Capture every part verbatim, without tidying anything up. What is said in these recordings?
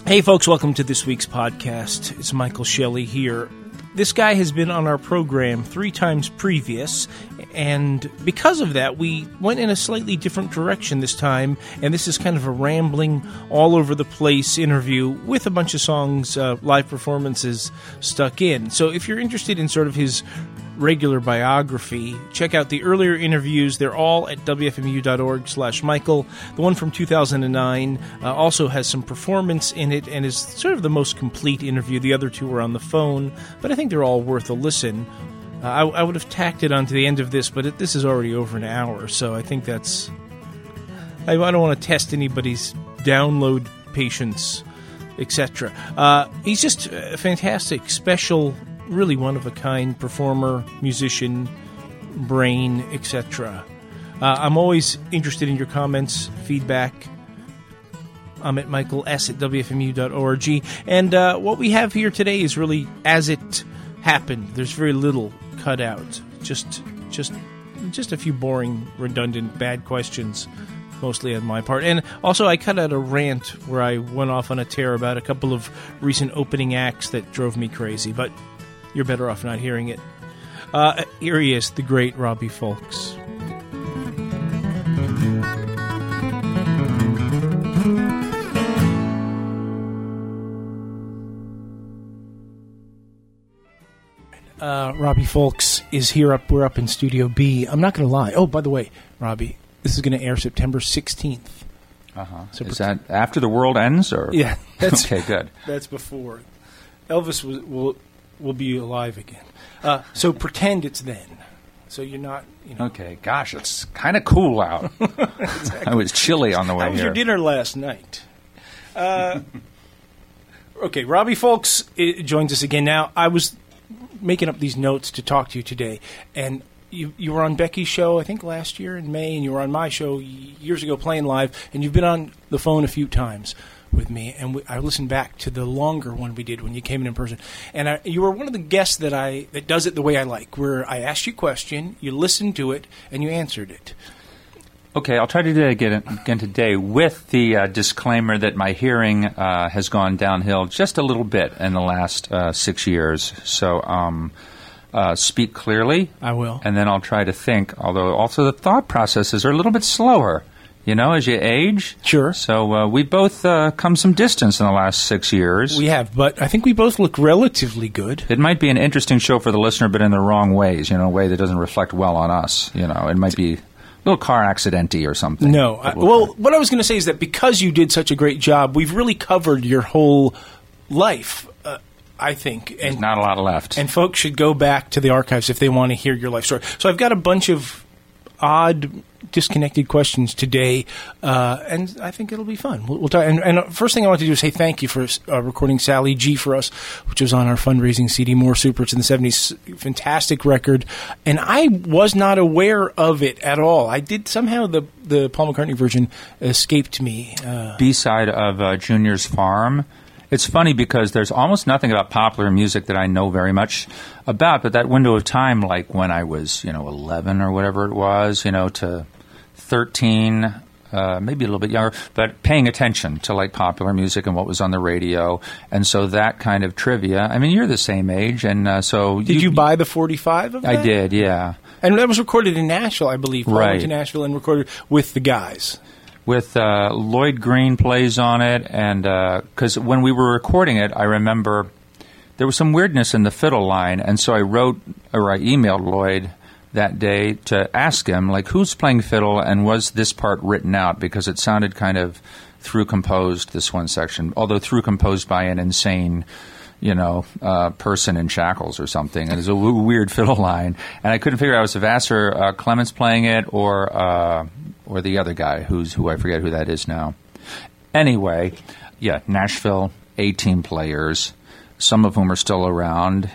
Hey folks, welcome to this week's podcast. It's Michael Shelley here. This guy has been on our program three times previous, and because of that, we went in a slightly different direction this time, and this is kind of a rambling, all-over-the-place interview with a bunch of songs, uh, live performances stuck in. So if you're interested in sort of his regular biography, check out the earlier interviews. They're all at W F M U dot org slash Michael. The one from two thousand nine uh, also has some performance in it and is sort of the most complete interview. The other two were on the phone, but I think they're all worth a listen. Uh, I, I would have tacked it onto the end of this, but it, this is already over an hour, so I think that's... I, I don't want to test anybody's download patience, et cetera. Uh, he's just a fantastic, special, really one-of-a-kind performer, musician, brain, et cetera. Uh, I'm always interested in your comments, feedback. I'm at Michael S. at W F M U dot org. And uh, what we have here today is really as it happened. There's very little cut out. Just, just, just a few boring, redundant, bad questions, mostly on my part. And also, I cut out a rant where I went off on a tear about a couple of recent opening acts that drove me crazy. But you're better off not hearing it. Uh, here he is, the great Robbie Fulks. Uh, Robbie Fulks is here. Up, we're up in Studio B. I'm not going to lie. Oh, by the way, Robbie, this is going to air September sixteenth. Uh-huh. So is that after the world ends? Or? Yeah. That's, okay, good. That's before. Elvis will... will will be alive again. Uh, so pretend it's then. So you're not, you know. Okay, gosh, it's kind of cool out. Exactly. I was chilly on the way here. How was here. your dinner last night? Uh, okay, Robbie Fulks joins us again. Now, I was making up these notes to talk to you today, and you, you were on Becky's show, I think, last year in May, and you were on my show years ago playing live, and you've been on the phone a few times with me, and we, I listened back to the longer one we did when you came in in person, and I, you were one of the guests that I that does it the way I like, where I asked you a question, you listened to it, and you answered it. Okay, I'll try to do that again, again today with the uh, disclaimer that my hearing uh, has gone downhill just a little bit in the last uh, six years. So um, uh, speak clearly. I will. And then I'll try to think, although also the thought processes are a little bit slower. You know, as you age. Sure. So uh, we both uh, come some distance in the last six years. We have, but I think we both look relatively good. It might be an interesting show for the listener, but in the wrong ways, you know, a way that doesn't reflect well on us. You know, it might be a little car accident-y or something. No. I, well, what I was going to say is that because you did such a great job, we've really covered your whole life, uh, I think. And, There's not a lot left. And folks should go back to the archives if they want to hear your life story. So I've got a bunch of odd, disconnected questions today, uh, and I think it'll be fun. We'll, we'll talk. And, and first thing I want to do is say thank you for uh, recording Sally G for us, which was on our fundraising C D, More Supers in the seventies. Fantastic record, and I was not aware of it at all. I did somehow the the Paul McCartney version escaped me. Uh, B-side of uh, Junior's Farm. It's funny because there's almost nothing about popular music that I know very much about, but that window of time, like when I was, you know, eleven or whatever it was, you know, to thirteen, uh, maybe a little bit younger, but paying attention to, like, popular music and what was on the radio, and so that kind of trivia. I mean, you're the same age, and uh, so... Did you, you buy the forty-five of that? I did, yeah. And that was recorded in Nashville, I believe. Paul right. went to Nashville and recorded with the guys. With uh, Lloyd Green plays on it, and because uh, when we were recording it, I remember there was some weirdness in the fiddle line, and so I wrote, or I emailed Lloyd that day to ask him, like, who's playing fiddle, and was this part written out, because it sounded kind of through-composed, this one section, although through-composed by an insane, you know, uh, person in shackles or something. And it's a w- weird fiddle line, and I couldn't figure out if Vassar uh, Clements playing it or... Uh, or the other guy, who's who I forget who that is now. Anyway, yeah, Nashville, eighteen players, some of whom are still around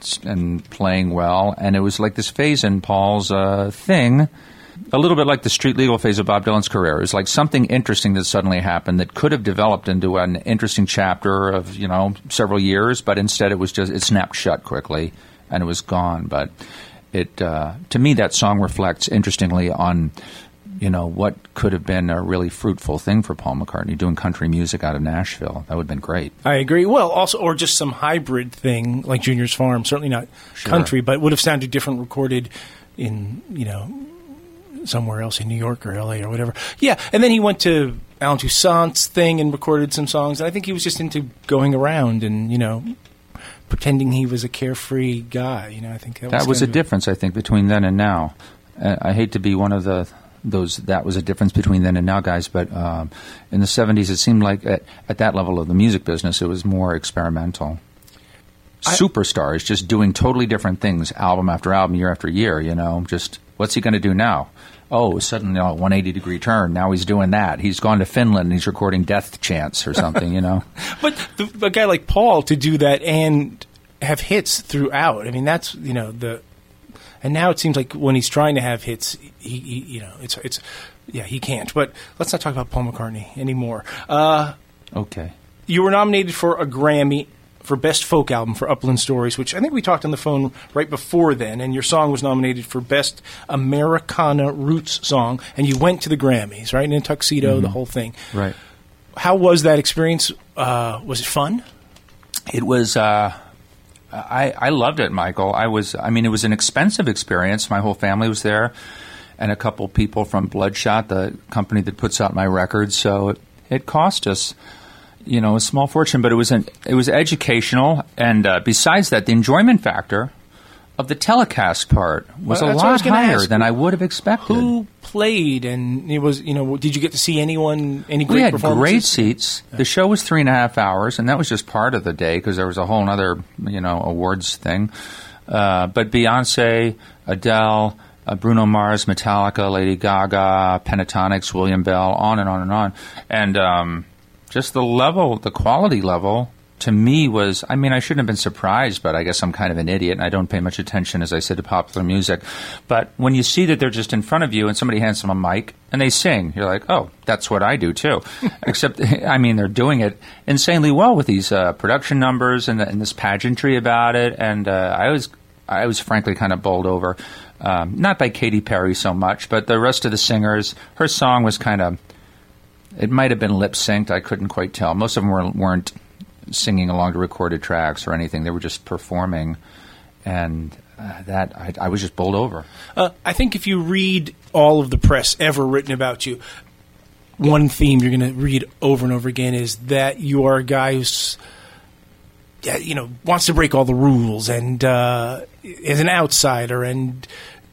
and playing well. And it was like this phase in Paul's uh, thing, a little bit like the street legal phase of Bob Dylan's career. It was like something interesting that suddenly happened that could have developed into an interesting chapter of, you know, several years, but instead it was just, it snapped shut quickly and it was gone. But it, uh, to me, that song reflects, interestingly, on... you know, what could have been a really fruitful thing for Paul McCartney, doing country music out of Nashville. That would have been great. I agree. Well, also, or just some hybrid thing like Junior's Farm. Certainly not Sure. country, but would have sounded different recorded in, you know, somewhere else in New York or L A or whatever. Yeah, and then he went to Alan Toussaint's thing and recorded some songs. And I think he was just into going around and, you know, pretending he was a carefree guy. You know, I think that, That was, was a kind of difference, I think, between then and now. Uh, I hate to be one of the those that was a difference between then and now guys, but um, in the seventies it seemed like at, at that level of the music business it was more experimental. I, Superstars just doing totally different things, album after album, year after year, you know, just what's he going to do now? Oh, suddenly a one hundred eighty degree turn. Now he's doing that. He's gone to Finland and he's recording Death Chants or something, you know. But the, a guy like Paul to do that and have hits throughout, I mean, that's, you know, the... And now it seems like when he's trying to have hits, he, he you know, it's, it's, yeah, he can't. But let's not talk about Paul McCartney anymore. Uh, okay. You were nominated for a Grammy for Best Folk Album for Upland Stories, which I think we talked on the phone right before then, and your song was nominated for Best Americana Roots Song, and you went to the Grammys, right, in a tuxedo, Mm-hmm. the whole thing. Right. How was that experience? Uh, was it fun? It was... Uh I, I loved it, Michael. I was, I mean, it was an expensive experience. My whole family was there, and a couple people from Bloodshot, the company that puts out my records. So it, it cost us, you know, a small fortune, but it was an, it was educational. And uh, besides that, the enjoyment factor of the telecast part was Well, a that's what I was lot gonna higher ask. than I would have expected. Who played, and it was, you know, did you get to see anyone, any great We had performances? great seats. The show was three and a half hours, and that was just part of the day because there was a whole other, you know, awards thing. Uh, but Beyonce, Adele, uh, Bruno Mars, Metallica, Lady Gaga, Pentatonix, William Bell, on and on and on. And um, just the level, the quality level, to me was, I mean, I shouldn't have been surprised, but I guess I'm kind of an idiot and I don't pay much attention, as I said, to popular music. But when you see that they're just in front of you and somebody hands them a mic and they sing, you're like, oh, that's what I do too. Except, I mean, they're doing it insanely well with these uh, production numbers and, and this pageantry about it. And uh, I was, I was frankly kind of bowled over. Um, not by Katy Perry so much, but the rest of the singers. Her song was kind of, it might have been lip synced. I couldn't quite tell. Most of them were, weren't singing along to recorded tracks or anything. They were just performing, and uh, that I, I was just bowled over. Uh, I think if you read all of the press ever written about you, one theme you're going to read over and over again is that you are a guy who's, yeah, you know, wants to break all the rules and uh, is an outsider and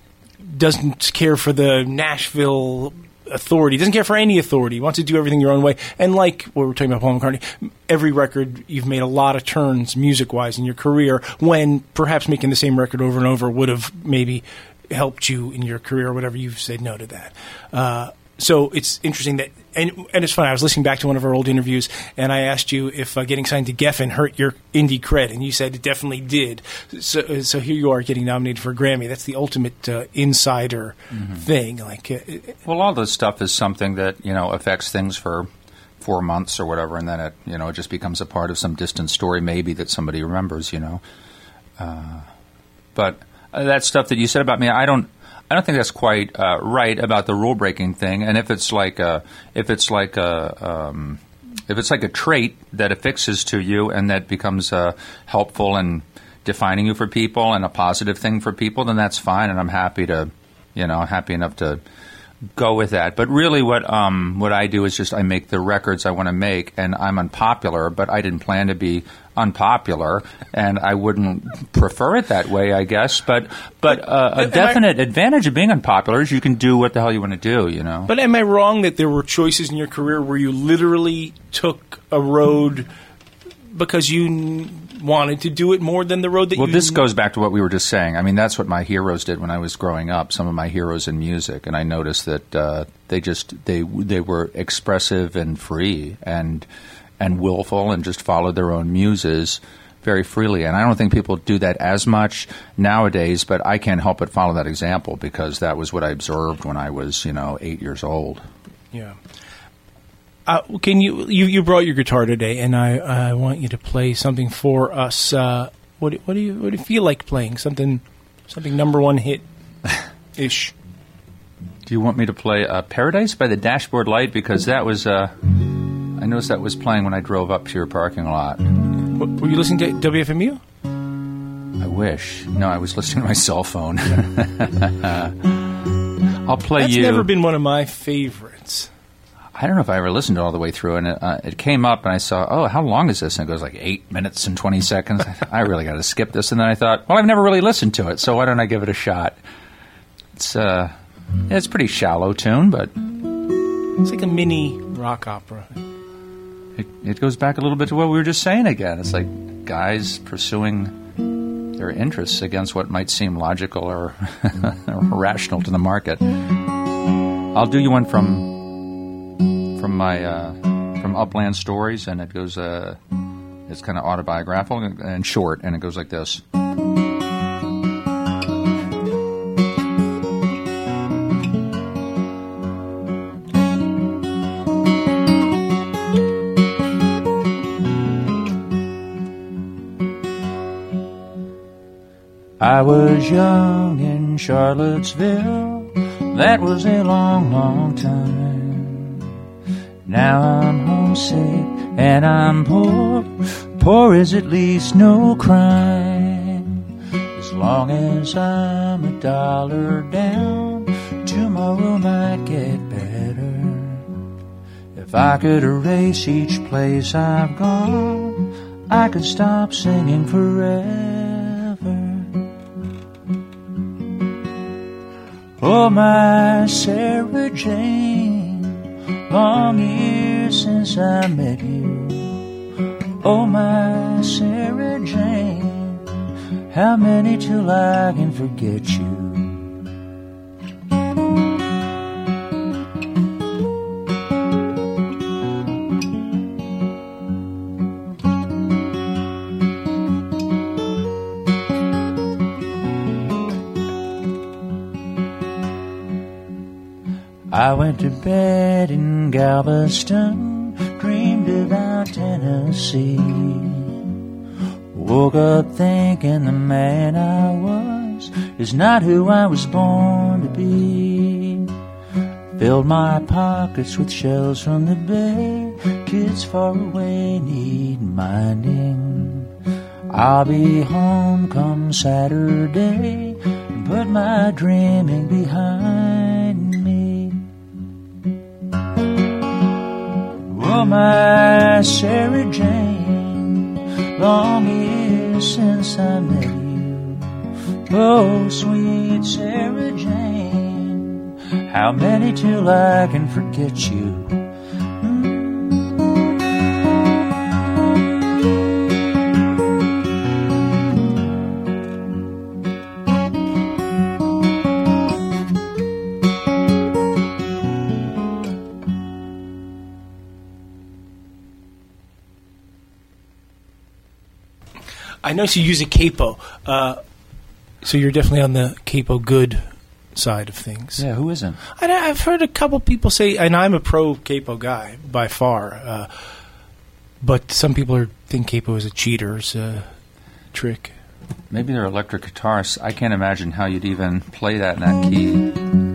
doesn't care for the Nashville authority, doesn't care for any authority, he wants to do everything your own way. And like what we're talking about Paul McCartney, every record you've made a lot of turns music-wise in your career when perhaps making the same record over and over would have maybe helped you in your career or whatever. You've said no to that. Uh, so it's interesting that, and, and it's funny, I was listening back to one of our old interviews and I asked you if uh, getting signed to Geffen hurt your indie cred, and you said it definitely did. So, so here you are getting nominated for a Grammy. That's the ultimate uh, insider mm-hmm. thing. Like, uh, well, all this stuff is something that, you know, affects things for four months or whatever, and then it, you know, it just becomes a part of some distant story maybe that somebody remembers, you know. Uh, but uh, that stuff that you said about me, I don't, I don't think that's quite uh, right about the rule breaking thing. And if it's like a, if it's like a, um, if it's like a trait that affixes to you and that becomes uh, helpful and defining you for people and a positive thing for people, then that's fine. And I'm happy to, you know, happy enough to go with that. But really, what um, what I do is just I make the records I want to make, and I'm unpopular, but I didn't plan to be unpopular, and I wouldn't prefer it that way, I guess. But but uh, a definite I, advantage of being unpopular is you can do what the hell you want to do, you know. But am I wrong that there were choices in your career where you literally took a road because you n- wanted to do it more than the road that well, you... Well, this goes back to what we were just saying. I mean, that's what my heroes did when I was growing up, some of my heroes in music, and I noticed that uh, they just, they they were expressive and free and and willful and just followed their own muses very freely. And I don't think people do that as much nowadays, but I can't help but follow that example because that was what I observed when I was, you know, eight years old. Yeah. Uh, can you, you you brought your guitar today, and I I want you to play something for us. Uh, what what do you what do you feel like playing? Something something number one hit ish. Do you want me to play uh, Paradise by the Dashboard Light? Because that was, uh, I noticed that was playing when I drove up to your parking lot. What, were you listening to W F M U? I wish. No, I was listening to my cell phone. I'll play That's you. That's never been one of my favorites. I don't know if I ever listened to it all the way through, and it, uh, it came up, and I saw, oh, how long is this? And it goes like eight minutes and twenty seconds. I really got to skip this. And then I thought, well, I've never really listened to it, so why don't I give it a shot? It's uh, yeah, it's a pretty shallow tune, but it's like a mini rock opera. It, it goes back a little bit to what we were just saying again. It's like guys pursuing their interests against what might seem logical or, or rational to the market. I'll do you one from from my uh, from Upland Stories, and it goes. Uh, it's kind of autobiographical and short, and it goes like this. I was young in Charlottesville, that was a long, long time. Now I'm homesick and I'm poor, poor is at least no crime. As long as I'm a dollar down, tomorrow might get better. If I could erase each place I've gone, I could stop singing forever. Oh, my Sarah Jane, long years since I met you. Oh, my Sarah Jane, how many till I can forget you? I went to bed in Galveston, dreamed about Tennessee. Woke up thinking the man I was is not who I was born to be. Filled my pockets with shells from the bay, kids far away need minding. I'll be home come Saturday and put my dreaming behind me. Oh, my Sarah Jane, long years since I met you. Oh, sweet Sarah Jane, how many till I can forget you? I notice you use a capo, uh, so you're definitely on the capo good side of things. Yeah, who isn't? I, I've heard a couple people say, and I'm a pro capo guy by far, uh, but some people are, think capo is a cheater's uh, trick. Maybe they're electric guitarists. I can't imagine how you'd even play that in that key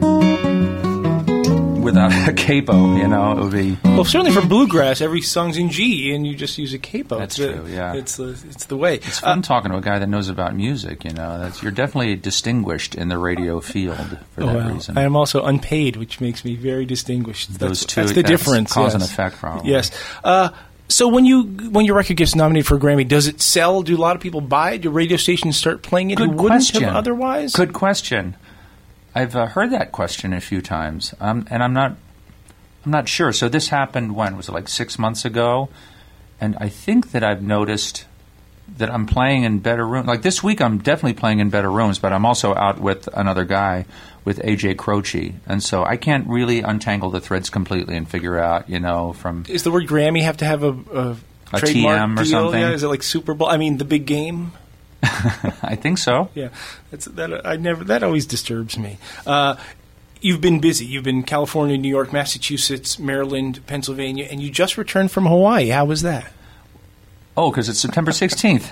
without a capo, you know. It would be... Well, certainly for bluegrass, every song's in G, and you just use a capo. That's it's true, the, yeah. It's the, it's the way. It's fun uh, talking to a guy that knows about music, you know. That's, you're definitely distinguished in the radio field for oh, that well, reason. I am also unpaid, which makes me very distinguished. Those that's, two, that's the that's difference. Cause yes. and effect, probably. Yes. Uh, so when you when your record gets nominated for a Grammy, does it sell? Do a lot of people buy it? Do radio stations start playing it Good who wouldn't question. have otherwise? Good question. I've uh, heard that question a few times, um, and I'm not I'm not sure. So this happened when? Was it like six months ago? And I think that I've noticed that I'm playing in better rooms. Like this week I'm definitely playing in better rooms, but I'm also out with another guy, with A J Croce. And so I can't really untangle the threads completely and figure out, you know, from... Is the word Grammy have to have a, a, a trademark T M or deal? something? Yeah, is it like Super Bowl? I mean, the big game? I think so. Yeah, that's, that I never. That always disturbs me. Uh, you've been busy. You've been California, New York, Massachusetts, Maryland, Pennsylvania, and you just returned from Hawaii. How was that? Oh, because it's September sixteenth.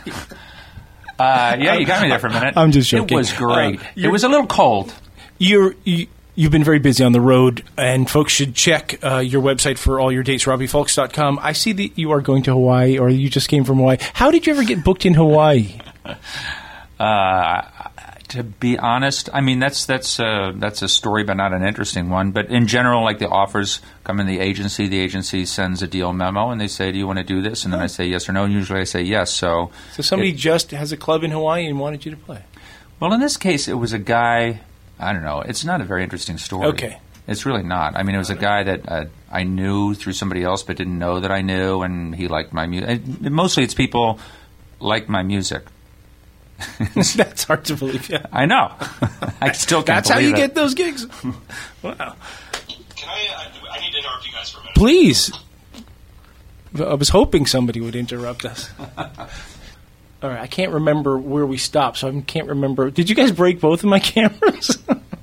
uh, yeah, you got me there for a minute. I'm just joking. It was great. Uh, it was a little cold. You're, you You've been very busy on the road, and folks should check uh, your website for all your dates, robbie fulks dot com. I see that you are going to Hawaii, or you just came from Hawaii. How did you ever get booked in Hawaii? Uh, to be honest, I mean, that's that's uh, that's a story, but not an interesting one. But in general, like the offers come in the agency, the agency sends a deal memo, and they say, do you want to do this? And then I say yes or no, and usually I say yes. So, so somebody it, just has a club in Hawaii and wanted you to play? Well, in this case, it was a guy, I don't know, it's not a very interesting story. Okay. It's really not. I mean, it was a guy that uh, I knew through somebody else, but didn't know that I knew, and he liked my music. Mostly it's people like my music. That's hard to believe, yeah. I know. I still can't That's how believe you it. get those gigs? Wow. Can I, uh, I need to interrupt you guys for a minute. Please. I was hoping somebody would interrupt us. All right, I can't remember where we stopped, so I can't remember. Did you guys break both of my cameras?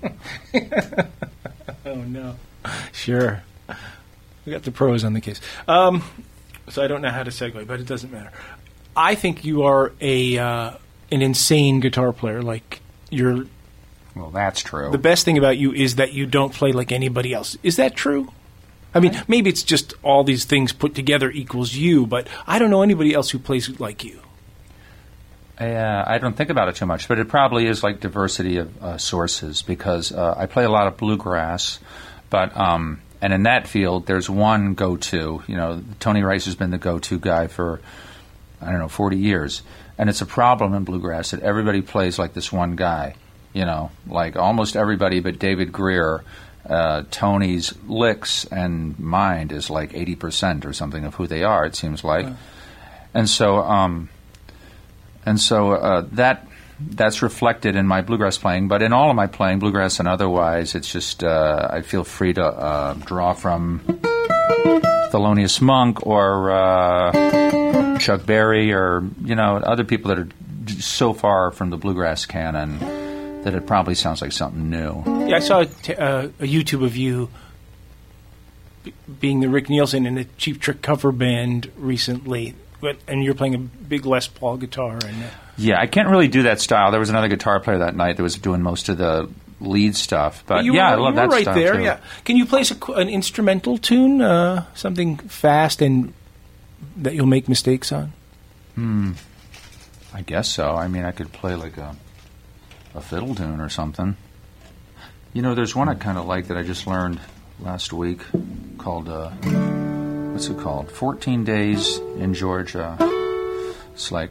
Oh, no. Sure. We got the pros on the case. Um, so I don't know how to segue, but it doesn't matter. I think you are a uh, an insane guitar player. Like, you're... Well, that's true. The best thing about you is that you don't play like anybody else. Is that true? I mean, maybe it's just all these things put together equals you, but I don't know anybody else who plays like you. Uh, I don't think about it too much, but it probably is like diversity of uh, sources because uh, I play a lot of bluegrass, but um, and in that field, there's one go-to. You know, Tony Rice has been the go-to guy for, I don't know, forty years, and it's a problem in bluegrass that everybody plays like this one guy. You know, like almost everybody but David Greer, uh, Tony's licks and mind is like eighty percent or something of who they are, it seems like. Uh. And so... Um, And so uh, that that's reflected in my bluegrass playing. But in all of my playing, bluegrass and otherwise, it's just uh, I feel free to uh, draw from Thelonious Monk or uh, Chuck Berry or, you know, other people that are so far from the bluegrass canon that it probably sounds like something new. Yeah, I saw a, t- uh, a YouTube of you b- being the Rick Nielsen in a Cheap Trick cover band recently. But, and you're playing a big Les Paul guitar. And, uh, yeah, I can't really do that style. There was another guitar player that night that was doing most of the lead stuff. But, but you yeah, were, I love you were that right style there, too. Yeah. Can you play a, an instrumental tune, uh, something fast and that you'll make mistakes on? Hmm. I guess so. I mean, I could play like a a fiddle tune or something. You know, there's one I kind of like that I just learned last week called... Uh, What's it called? fourteen Days in Georgia. It's like...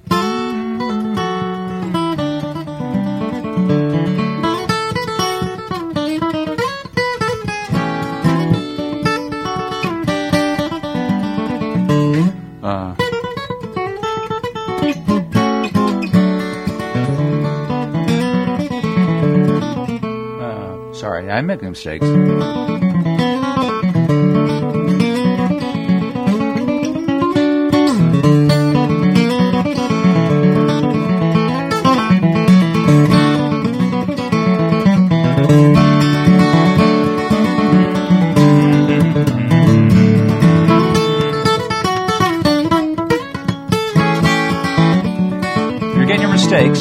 Uh, uh, sorry, I'm making mistakes. Mistakes.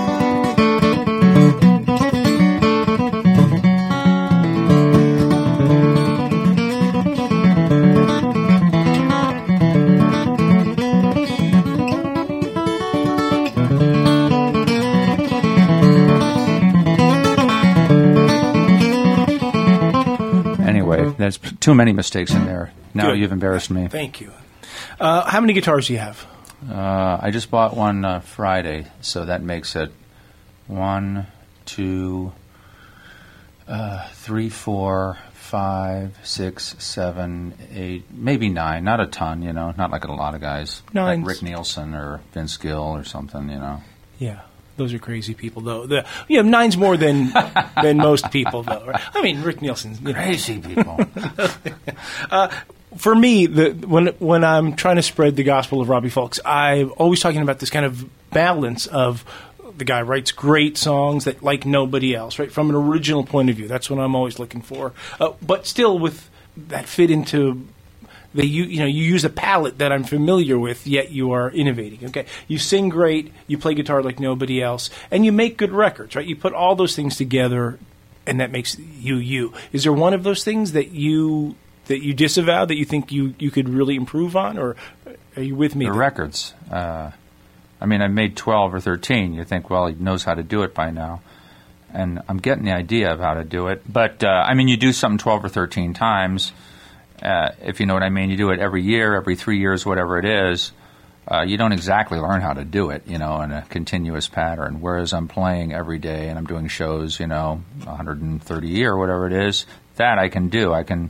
Anyway, there's too many mistakes in there. Now Good. You've embarrassed me. Thank you. Uh, how many guitars do you have? Uh, I just bought one uh, Friday, so that makes it one, two, uh, three, four, five, six, seven, eight, maybe nine. Not a ton, you know, not like a lot of guys. Nines. Like Rick Nielsen or Vince Gill or something, you know. Yeah, those are crazy people, though. The, yeah, nine's more than than most people, though. Right? I mean, Rick Nielsen's you know. Crazy people. uh, For me, the, when when I'm trying to spread the gospel of Robbie Fulks, I'm always talking about this kind of balance of the guy writes great songs that like nobody else, right? From an original point of view, that's what I'm always looking for. Uh, but still, with that fit into the you you know you use a palette that I'm familiar with, yet you are innovating. Okay, you sing great, you play guitar like nobody else, and you make good records, right? You put all those things together and that makes you you. Is there one of those things that you that you disavow that you think you, you could really improve on, or are you with me? The there? records. Uh, I mean, I made twelve or thirteen. You think, well, he knows how to do it by now. And I'm getting the idea of how to do it. But, uh, I mean, you do something twelve or thirteen times, uh, if you know what I mean. You do it every year, every three years, whatever it is. Uh, you don't exactly learn how to do it, you know, in a continuous pattern. Whereas I'm playing every day and I'm doing shows, you know, one hundred thirty a year or whatever it is, that I can do. I can,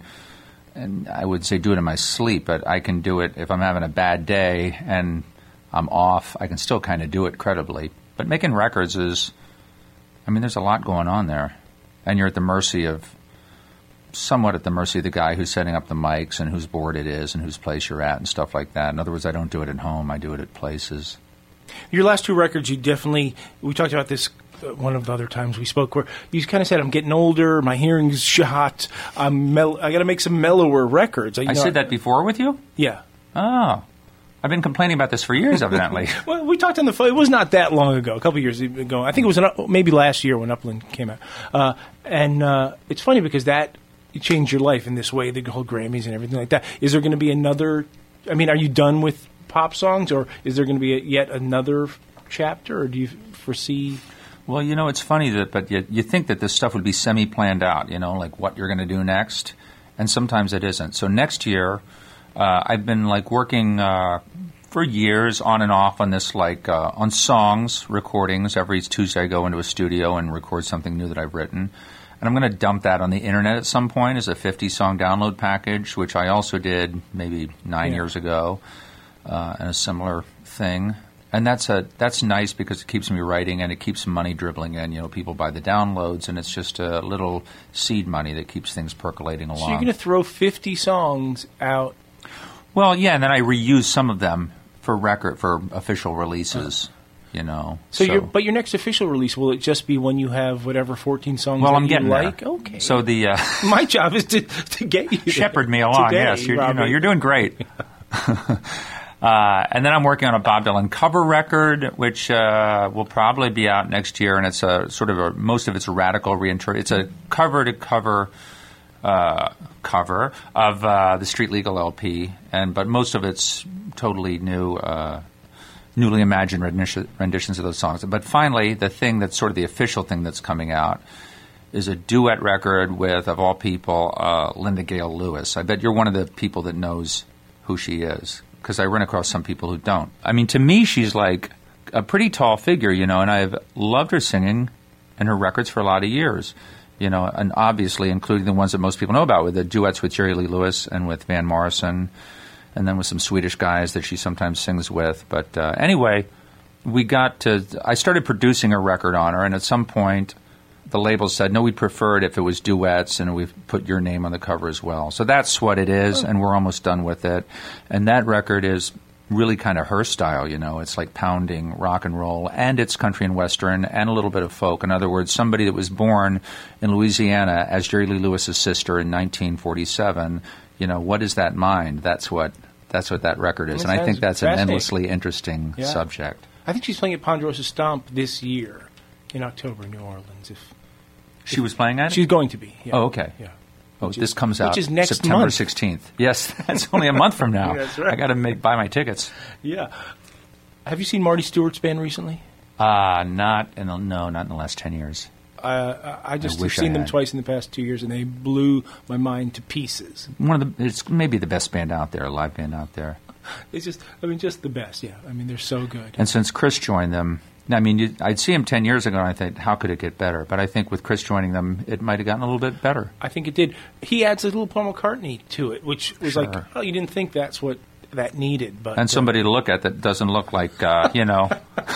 and I would say do it in my sleep, but I can do it if I'm having a bad day and I'm off. I can still kind of do it credibly. But making records is, I mean, there's a lot going on there. And you're at the mercy of, somewhat at the mercy of the guy who's setting up the mics and whose board it is and whose place you're at and stuff like that. In other words, I don't do it at home. I do it at places. Your last two records, you definitely, we talked about this uh, one of the other times we spoke, where you kind of said, I'm getting older, my hearing's shot, I'm mell- I got to make some mellower records. I, you I know, said that before with you? Yeah. Oh. I've been complaining about this for years, evidently. Well, we talked on the phone. It was not that long ago, a couple of years ago. I think it was an, maybe last year when Upland came out. Uh, and uh, it's funny because that changed your life in this way, the whole Grammys and everything like that. Is there going to be another, I mean, are you done with pop songs, or is there going to be a, yet another chapter, or do you foresee? Well, you know, it's funny that, but you, you think that this stuff would be semi-planned out, you know, like what you're going to do next, and sometimes it isn't. So next year, uh, I've been like working uh, for years on and off on this, like uh, on songs, recordings. Every Tuesday I go into a studio and record something new that I've written. And I'm going to dump that on the internet at some point as a fifty-song download package, which I also did maybe nine yeah. years ago, uh, and a similar thing. And that's a that's nice because it keeps me writing and it keeps money dribbling in. You know, people buy the downloads, and it's just a little seed money that keeps things percolating along. So you're going to throw fifty songs out? Well, yeah, and then I reuse some of them for record for official releases. Uh. You know, so, so. Your, but your next official release, will it just be when you have whatever fourteen songs well, that I'm you getting like? There. Okay. So the uh, my job is to to get you shepherd me along. today, yes, you're, you know, you're doing great. uh, and then I'm working on a Bob Dylan cover record, which uh, will probably be out next year, and it's a sort of a most of it's a radical reinterpret. It's a cover to cover. Uh, cover of uh, the Street Legal L P, and but most of it's totally new. Uh, newly imagined renditions of those songs. But finally, the thing that's sort of the official thing that's coming out is a duet record with, of all people, uh, Linda Gale Lewis. I bet you're one of the people that knows who she is, because I run across some people who don't. I mean, to me, she's like a pretty tall figure, you know, and I've loved her singing and her records for a lot of years, you know, and obviously including the ones that most people know about, with the duets with Jerry Lee Lewis and with Van Morrison, and then with some Swedish guys that she sometimes sings with. But uh, anyway, we got to – I started producing a record on her, and at some point the label said, no, we'd prefer it if it was duets, and we've put your name on the cover as well. So that's what it is, and we're almost done with it. And that record is really kind of her style, you know. It's like pounding rock and roll, and it's country and western, and a little bit of folk. In other words, somebody that was born in Louisiana as Jerry Lee Lewis's sister in nineteen forty-seven, you know, what is that mind? That's what – That's what that record is, and I think that's an endlessly interesting yeah. subject. I think she's playing at Ponderosa Stomp this year in October in New Orleans. If She if, was playing at it? She's going to be. Yeah. Oh, okay. Yeah. Oh, which this is, comes out which is next September month. sixteenth. Yes, that's only a month from now. That's right. I got to make buy my tickets. Yeah. Have you seen Marty Stewart's band recently? Uh, not in the, no, not in the last ten years. Uh, I just I have seen I them had. twice in the past two years, and they blew my mind to pieces. One of the, it's maybe the best band out there, a live band out there. It's just, I mean, just the best. Yeah, I mean, they're so good. And since Chris joined them, I mean, you, I'd see him ten years ago, and I thought, how could it get better? But I think with Chris joining them, it might have gotten a little bit better. I think it did. He adds a little Paul McCartney to it, which was Sure. like, oh, you didn't think that's what that needed, but and somebody uh, to look at that doesn't look like, uh, you know,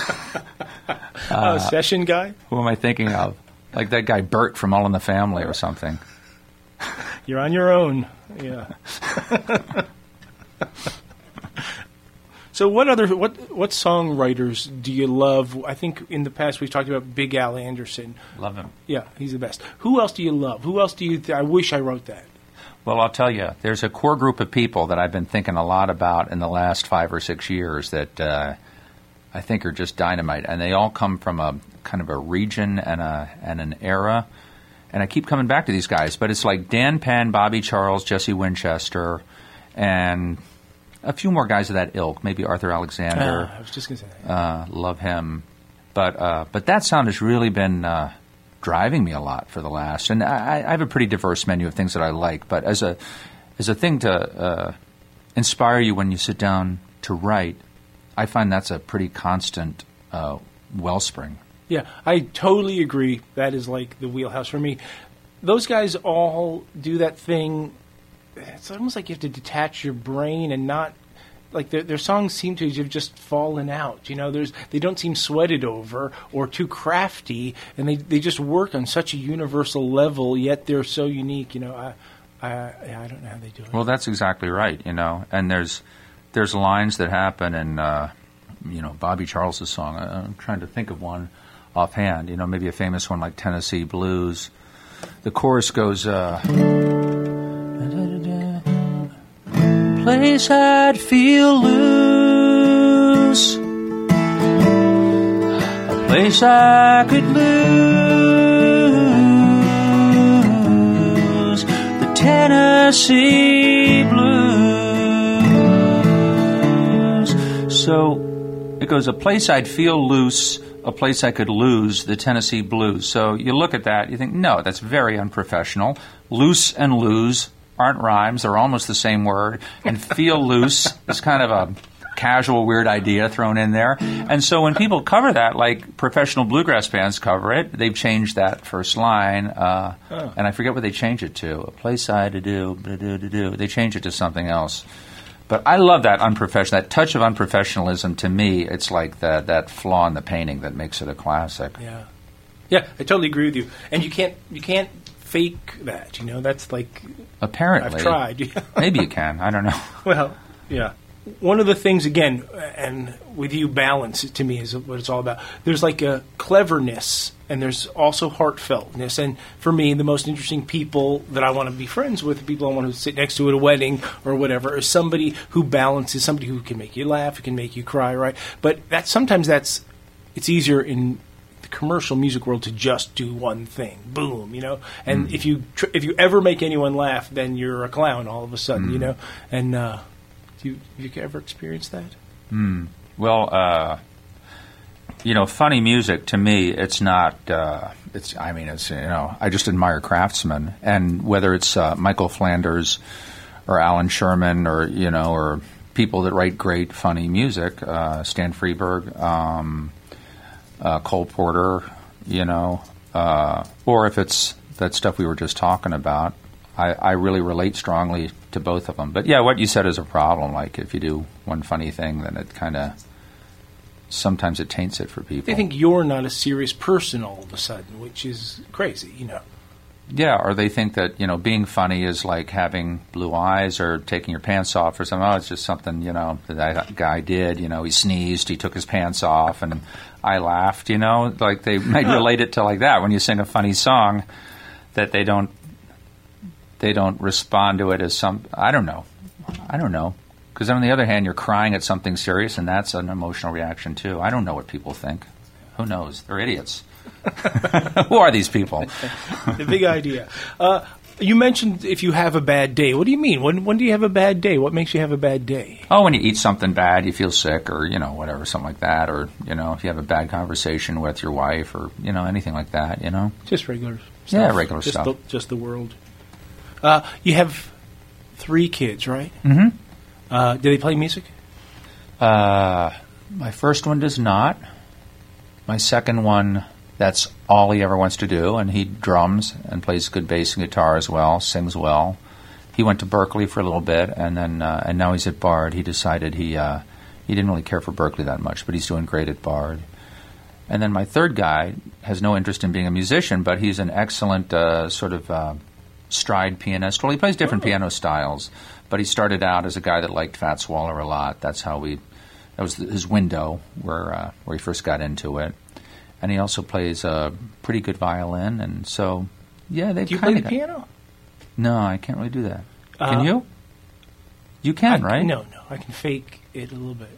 uh, uh, session guy. Who am I thinking of? Like that guy Bert from All in the Family or something. You're on your own. Yeah. So what other what what songwriters do you love? I think in the past we've talked about Big Al Anderson. Love him. Yeah, he's the best. Who else do you love? Who else do you th- I wish I wrote that. Well, I'll tell you, there's a core group of people that I've been thinking a lot about in the last five or six years that uh, I think are just dynamite, and they all come from a kind of a region and a and an era. and I keep coming back to these guys, but it's like Dan Penn, Bobby Charles, Jesse Winchester, and a few more guys of that ilk. Maybe Arthur Alexander. Uh, I was just going to say that. Uh, love him. But uh, but that sound has really been uh, driving me a lot for the last. And I, I have a pretty diverse menu of things that I like. But as a as a thing to uh, inspire you when you sit down to write, I find that's a pretty constant uh, wellspring. Yeah, I totally agree. That is like the wheelhouse for me. Those guys all do that thing. It's almost like you have to detach your brain and not, like their, their songs seem to have just fallen out. You know, there's they don't seem sweated over or too crafty, and they, they just work on such a universal level. Yet they're so unique. You know, I I I don't know how they do it. Well, that's exactly right. You know, and there's there's lines that happen in uh, you know Bobby Charles's song. I, I'm trying to think of one offhand. You know, maybe a famous one like Tennessee Blues. The chorus goes. Uh, Place I'd feel loose, a place I could lose, the Tennessee Blues. So it goes, a place I'd feel loose, a place I could lose, the Tennessee Blues. So you look at that, you think, no, that's very unprofessional. Loose and lose aren't rhymes. They're almost the same word. And feel loose is kind of a casual, weird idea thrown in there. And so when people cover that, like professional bluegrass bands cover it, they've changed that first line. Uh, oh. And I forget what they changed it to. A place I to do, to do, to do. They changed it to something else. But I love that unprofessional, that touch of unprofessionalism. To me, it's like the, that flaw in the painting that makes it a classic. Yeah, yeah, I totally agree with you. And you can't, you can't fake that. You know, that's like. Apparently, I've tried. Maybe you can. I don't know. Well, yeah. One of the things, again, and with you, balance to me is what it's all about. There's like a cleverness, and there's also heartfeltness. And for me, the most interesting people that I want to be friends with, the people I want to sit next to at a wedding or whatever, is somebody who balances, somebody who can make you laugh, who can make you cry, right? But that sometimes that's it's easier in the commercial music world to just do one thing, boom, you know. And mm. if you tr- if you ever make anyone laugh, then you're a clown all of a sudden, mm. you know. And uh, do you, have you ever experienced that? Mm. Well, uh, you know, funny music to me, it's not. Uh, it's. I mean, it's. You know, I just admire craftsmen, and whether it's uh, Michael Flanders or Alan Sherman, or you know, or people that write great funny music, uh, Stan Freberg, um, uh, Cole Porter, you know, uh, or if it's that stuff we were just talking about. I, I really relate strongly to both of them. But yeah, what you said is a problem. Like if you do one funny thing, then it kind of sometimes it taints it for people. They think you're not a serious person all of a sudden, which is crazy, you know. Yeah, or they think that, you know, being funny is like having blue eyes or taking your pants off or something. Oh, it's just something, you know, that that guy did. You know, he sneezed, he took his pants off, and I laughed, you know. Like they might relate it to like that when you sing a funny song, that they don't they don't respond to it as some, I don't know. I don't know. Because on the other hand, you're crying at something serious, and that's an emotional reaction too. I don't know what people think. Who knows? They're idiots. Who are these people? The big idea. Uh, you mentioned if you have a bad day. What do you mean? When when do you have a bad day? What makes you have a bad day? Oh, when you eat something bad, you feel sick, or you know, whatever, something like that, or you know, if you have a bad conversation with your wife, or you know, anything like that. You know, just regular stuff. Yeah, regular just stuff. The, just the world. Uh, you have three kids, right? Mm-hmm. Uh, do they play music? Uh, my first one does not. My second one, that's all he ever wants to do, and he drums and plays good bass and guitar as well, sings well. He went to Berkeley for a little bit, and then uh, and now he's at Bard. He decided he uh, he didn't really care for Berkeley that much, but he's doing great at Bard. And then my third guy has no interest in being a musician, but he's an excellent uh, sort of uh, stride pianist. Well, he plays different oh. piano styles, but he started out as a guy that liked Fats Waller a lot. That's how we. That was his window where uh, where he first got into it. And he also plays a pretty good violin, and so yeah, they. Do you play the piano? No, I can't really do that. Uh, can you? You can, I, right? No, no, I can fake it a little bit.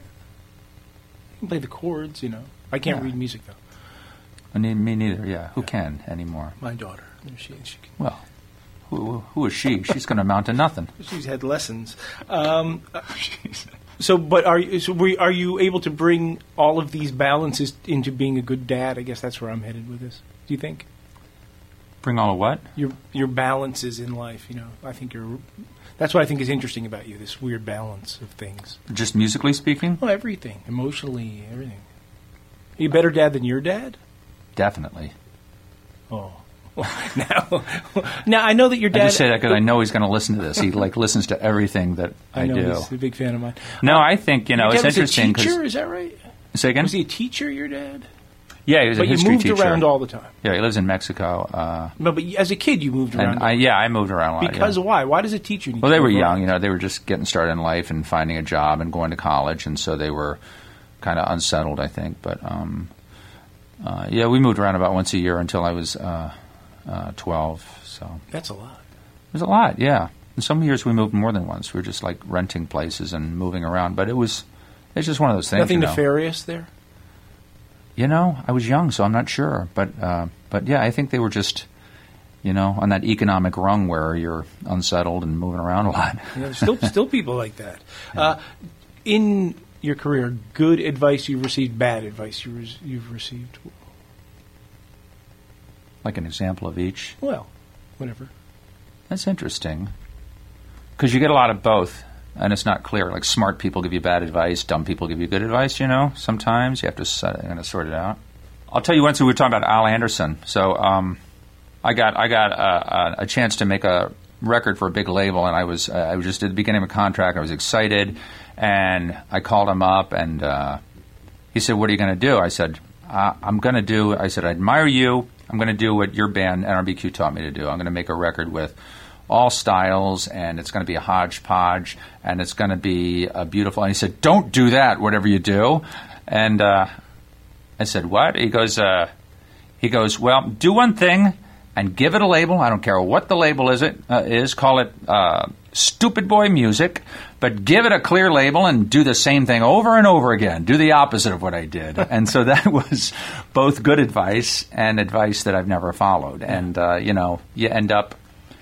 I can play the chords, you know. I can't yeah. read music though. I mean, me neither. Yeah, who yeah. can anymore? My daughter. She, she, Well, who, who is she? She's going to amount to nothing. she's had lessons. Um, so, but are you, so we, are you able to bring all of these balances into being a good dad? I guess that's where I'm headed with this. Do you think? Bring all of what? Your your balances in life, you know. I think you're. That's what I think is interesting about you. This weird balance of things. Just musically speaking? Well, everything, emotionally, everything. Are you a better dad than your dad? Definitely. Oh, now, now I know that your dad. I just say that because I know he's going to listen to this. He like listens to everything that I, I know do. he's a big fan of mine. No, uh, I think you know your it's dad was interesting. a teacher, 'cause- is that right? Say again? Was he a teacher, your dad? Yeah, he was But a you history moved teacher. around all the time. Yeah, he lives in Mexico. Uh, No, but as a kid, you moved around. and I, yeah, I moved around a lot. because yeah. why? Why does a teacher need Well, to they were move young. around? You know, they were just getting started in life and finding a job and going to college, and so they were kind of unsettled, I think. But um, uh, yeah, we moved around about once a year until I was uh, uh, twelve. So That's a lot. it was a lot. Yeah, in some years we moved more than once. We were just like renting places and moving around. But it was it's just one of those things. Nothing you know? nefarious there? You know, I was young, so I'm not sure. But uh, but yeah, I think they were just, you know, on that economic rung where you're unsettled and moving around a lot. Yeah, there's still still people like that. Uh, in your career, good advice you've received, bad advice you re- you've received. Like an example of each. Well, whatever. That's interesting. Because you get a lot of both, and it's not clear. Like smart people give you bad advice, dumb people give you good advice, you know? Sometimes you have to set, kind of sort it out. I'll tell you once we were talking about Al Anderson. So um, I got I got a, a chance to make a record for a big label, and I was uh, I was just at the beginning of a contract. I was excited, and I called him up, and uh, he said, "What are you going to do?" I said, uh, "I'm going to do." I said, "I admire you. I'm going to do what your band N R B Q taught me to do. I'm going to make a record with all styles, and it's going to be a hodgepodge, and it's going to be a beautiful." And he said, "Don't do that, whatever you do." And uh, I said, "What?" He goes, uh, "He goes, well, do one thing and give it a label. I don't care what the label is. It uh, is call it uh, Stupid Boy Music, but give it a clear label and do the same thing over and over again. Do the opposite of what I did." And so that was both good advice and advice that I've never followed. And uh, you know, you end up.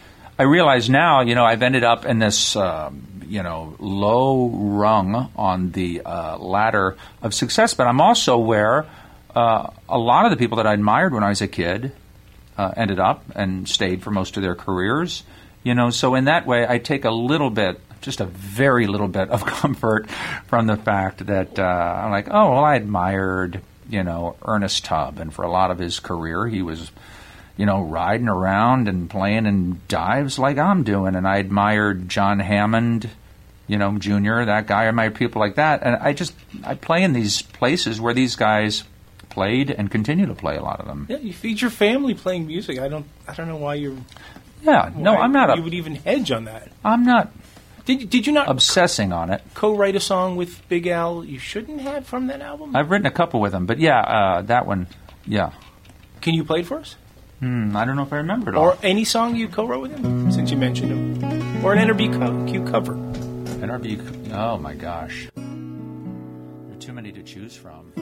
I realize now, you know, I've ended up in this, um, you know, low rung on the uh, ladder of success. But I'm also where uh, a lot of the people that I admired when I was a kid uh, ended up and stayed for most of their careers. You know, so in that way, I take a little bit, just a very little bit of comfort from the fact that uh, I'm like, oh, well, I admired, you know, Ernest Tubb, and for a lot of his career, he was, you know, riding around and playing in dives like I'm doing. And I admired John Hammond, you know, Junior, that guy. I admired people like that. And I just, I play in these places where these guys played and continue to play, a lot of them. Yeah, you feed your family playing music. I don't. I don't know why you're. Yeah, no, why I'm not. You A, would even hedge on that. I'm not Did Did you not obsessing on it. co-write a song with Big Al? You shouldn't have from that album. I've written a couple with him, but yeah, uh, that one, yeah. Can you play it for us? Hmm, I don't know if I remember it all. Or any song you co-wrote with him, since you mentioned him, or an N R B Q cover. N R B, oh my gosh. There are too many to choose from.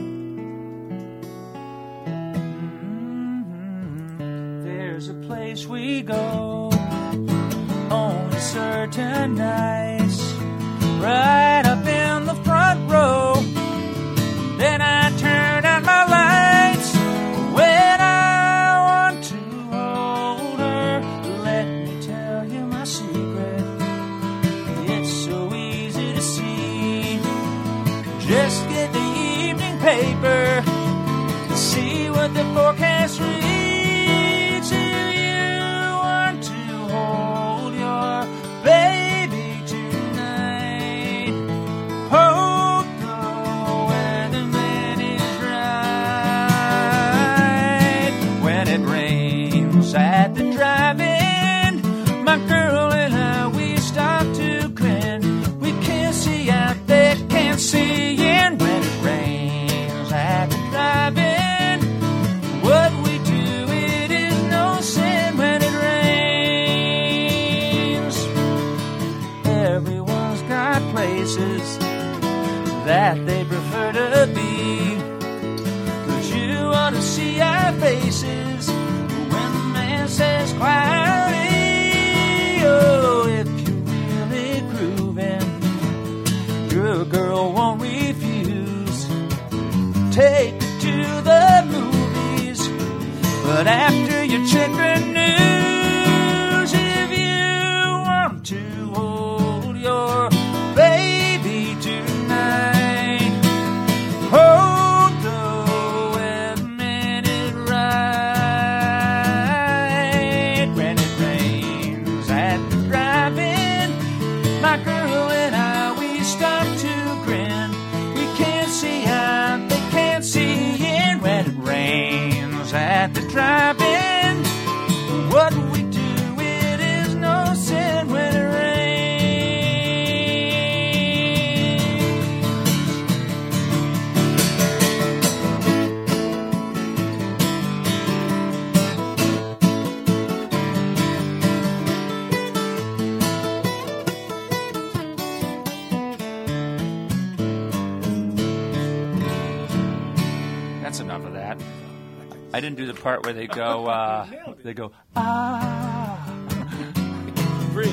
Mm-hmm. There's a place we go on certain nights, right up in the front row. Then I turn out my lights when I want to hold her. Let me tell you my secret. It's so easy to see. Just get the evening paper, see what the forecast reads. If you want to hold your baby tonight, hope the weatherman is right. When it rains at the drive-in, my girl and I, we stop to grin. We can't see out there, can't see in. When it rains at the drive-in, what we do, it is no sin. When it rains, everyone's got places that they prefer to be. But you ought to see our faces when the man says cloudy. Oh, if you're really grooving, your girl won't refuse. Take her to the movies, but after you check the news, if you want to hold your baby tonight, hold the weather right. When it rains at the drive-in, my girl and I, we start to grin. We can't see out, they can't see in. When it rains at the drive-in, what we do, it is no sin. When it rains. That's enough of that. I didn't do the part where they go, uh, they go, ah, Bridge.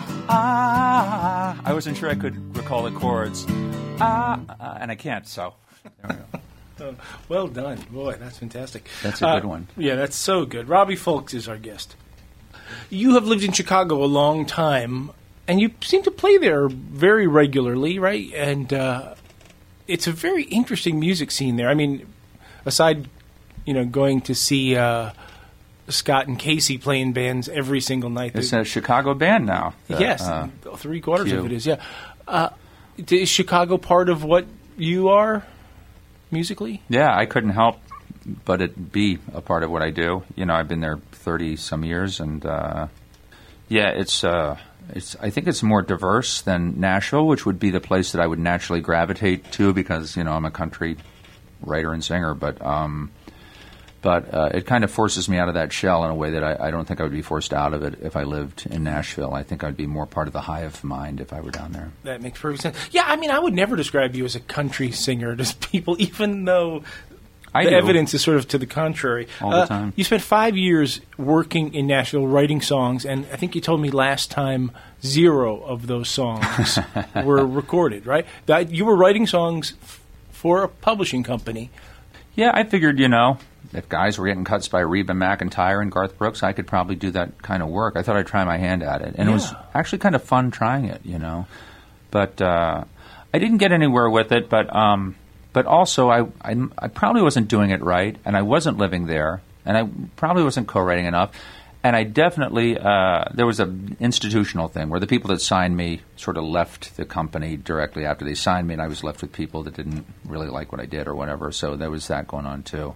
ah. I wasn't sure I could recall the chords. Ah, uh, and I can't, so there we go. Oh, well done. Boy, that's fantastic. That's a Uh, good one. Yeah, that's so good. Robbie Fulks is our guest. You have lived in Chicago a long time, and you seem to play there very regularly, right? And uh, it's a very interesting music scene there. I mean, aside, you know, going to see uh, Scott and Casey playing bands every single night. It's They- a Chicago band now. The, yes, uh, three quarters Q. of it is, yeah. Uh, is Chicago part of what you are musically? yeah, I couldn't help but it be a part of what I do. You know, I've been there thirty-some years, and uh, yeah, it's uh, it's. I think it's more diverse than Nashville, which would be the place that I would naturally gravitate to because, you know, I'm a country writer and singer, but um, but uh, it kind of forces me out of that shell in a way that I, I don't think I would be forced out of it if I lived in Nashville. I think I'd be more part of the hive mind if I were down there. That makes perfect sense. Yeah, I mean, I would never describe you as a country singer to people, even though I the do. evidence is sort of to the contrary. All the Uh, time. You spent five years working in Nashville writing songs, and I think you told me last time zero of those songs were recorded, right? That you were writing songs f- for a publishing company. Yeah, I figured, you know, if guys were getting cuts by Reba McEntire and Garth Brooks, I could probably do that kind of work. I thought I'd try my hand at it. And it was Yeah. actually kind of fun trying it, you know. But uh, I didn't get anywhere with it, but um, but also I, I, I probably wasn't doing it right, and I wasn't living there, and I probably wasn't co-writing enough. And I definitely, uh, there was an institutional thing where the people that signed me sort of left the company directly after they signed me, and I was left with people that didn't really like what I did or whatever. So there was that going on too.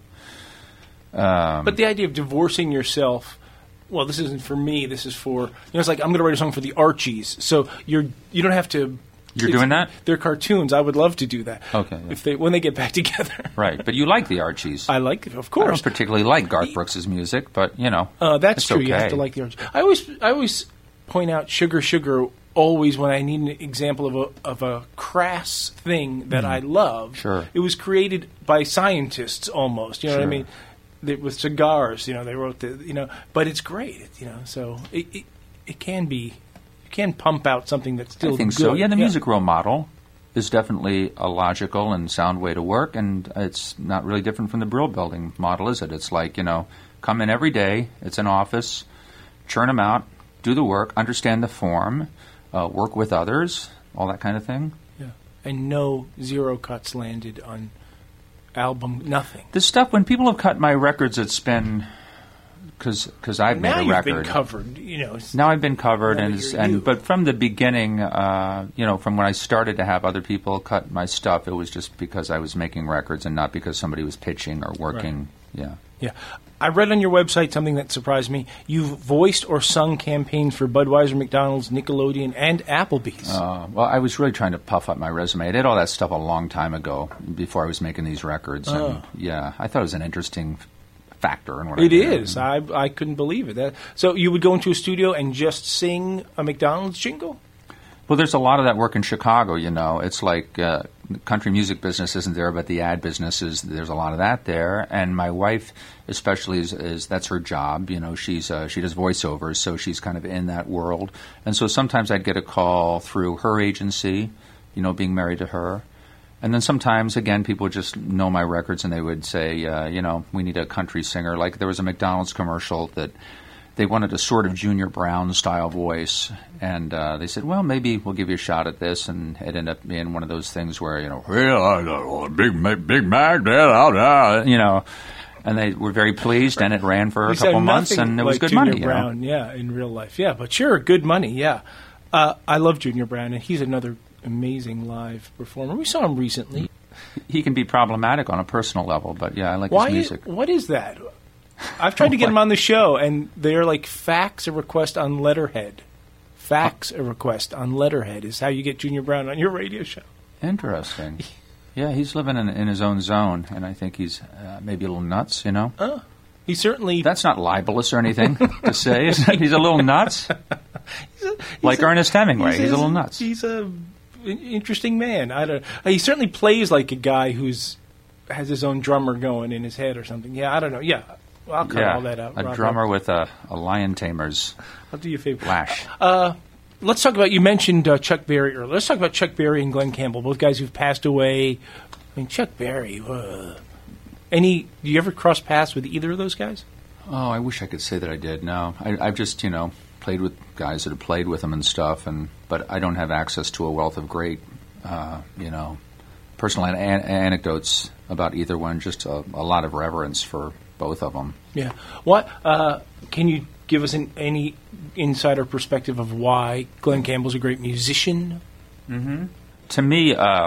Um, But the idea of divorcing yourself, well, this isn't for me. This is for, you know, it's like I'm going to write a song for the Archies. So you're you don't have to. You're it's- doing that? They're cartoons. I would love to do that. Okay, yeah. If they when they get back together. Right, but you like the Archies. I like it, of I course. don't particularly like Garth Brooks' music, but, you know, Uh, that's it's true. okay. You have to like the Archies. I always I always point out Sugar Sugar always when I need an example of a of a crass thing that I love. Mm. Sure. It was created by scientists almost. You know what I Sure. mean? They, with cigars, you know, they wrote the, you know, but it's great, you know. So it it, it can be, you can pump out something that's still I think good. so. Yeah, the Music Row model is definitely a logical and sound way to work, and it's not really different from the Brill Building model, is it? It's like, you know, come in every day, it's an office, churn them out, do the work, understand the form, uh, work with others, all that kind of thing. Yeah, and no zero cuts landed on album, nothing. This stuff, when people have cut my records, it's been because I've Now made a you've record. been covered, you know. it's- Now I've been covered, Now and, that it's- you're you. and but from the beginning, uh, you know, from when I started to have other people cut my stuff, it was just because I was making records and not because somebody was pitching or working. Yeah. Yeah. I read on your website something that surprised me. You've voiced or sung campaigns for Budweiser, McDonald's, Nickelodeon, and Applebee's. Uh, well, I was really trying to puff up my resume. I did all that stuff a long time ago before I was making these records. Oh. And yeah, I thought it was an interesting f- factor in what I It did. is. I I couldn't believe it. That, so you would go into a studio and just sing a McDonald's jingle? Well, there's a lot of that work in Chicago, you know. It's like uh, the country music business isn't there, but the ad business is. There's a lot of that there. And my wife, especially, is, is that's her job. You know, she's uh, she does voiceovers, so she's kind of in that world. And so sometimes I'd get a call through her agency, you know, being married to her. And then sometimes, again, people would just know my records and they would say, uh, you know, we need a country singer. Like there was a McDonald's commercial that they wanted a sort of Junior Brown style voice. And uh, they said, well, maybe we'll give you a shot at this. And it ended up being one of those things where, you know, well, I got a big, Mac- big Mac, you know. And they were very pleased, and it ran for You a couple sound months, nothing and it like was good Junior money. You Brown, know? yeah, in real life. Yeah, but sure, good money, yeah. Uh, I love Junior Brown, and he's another amazing live performer. We saw him recently. He can be problematic on a personal level, but yeah, I like Why? his music. What is that? I've tried to get him on the show, and they're like, fax a request on letterhead. Fax a request on letterhead is how you get Junior Brown on your radio show. Interesting. Yeah, he's living in, in his own zone, and I think he's uh, maybe a little nuts, you know? Oh, he certainly... That's not libelous or anything to say, is it? He's a little nuts? he's a, he's like a, Ernest Hemingway, he's, he's a little nuts. He's a an interesting man. I don't. He certainly plays like a guy who's has his own drummer going in his head or something. Yeah, I don't know. Yeah, well, I'll cut yeah, all that out. a Rob, drummer Rob. with a, a lion tamer's I'll do you a favor. lash. Uh, let's talk about, you mentioned uh, Chuck Berry earlier. Let's talk about Chuck Berry and Glenn Campbell, both guys who've passed away. I mean, Chuck Berry, uh, any, do you ever cross paths with either of those guys? Oh, I wish I could say that I did. No, I, I've just, you know, played with guys that have played with them and stuff, and but I don't have access to a wealth of great, uh, you know, personal an- an- anecdotes about either one. Just a, a lot of reverence for both of them. Yeah. What, uh, can you give us an, any insider perspective of why Glenn Campbell's a great musician? Mm-hmm. To me, uh,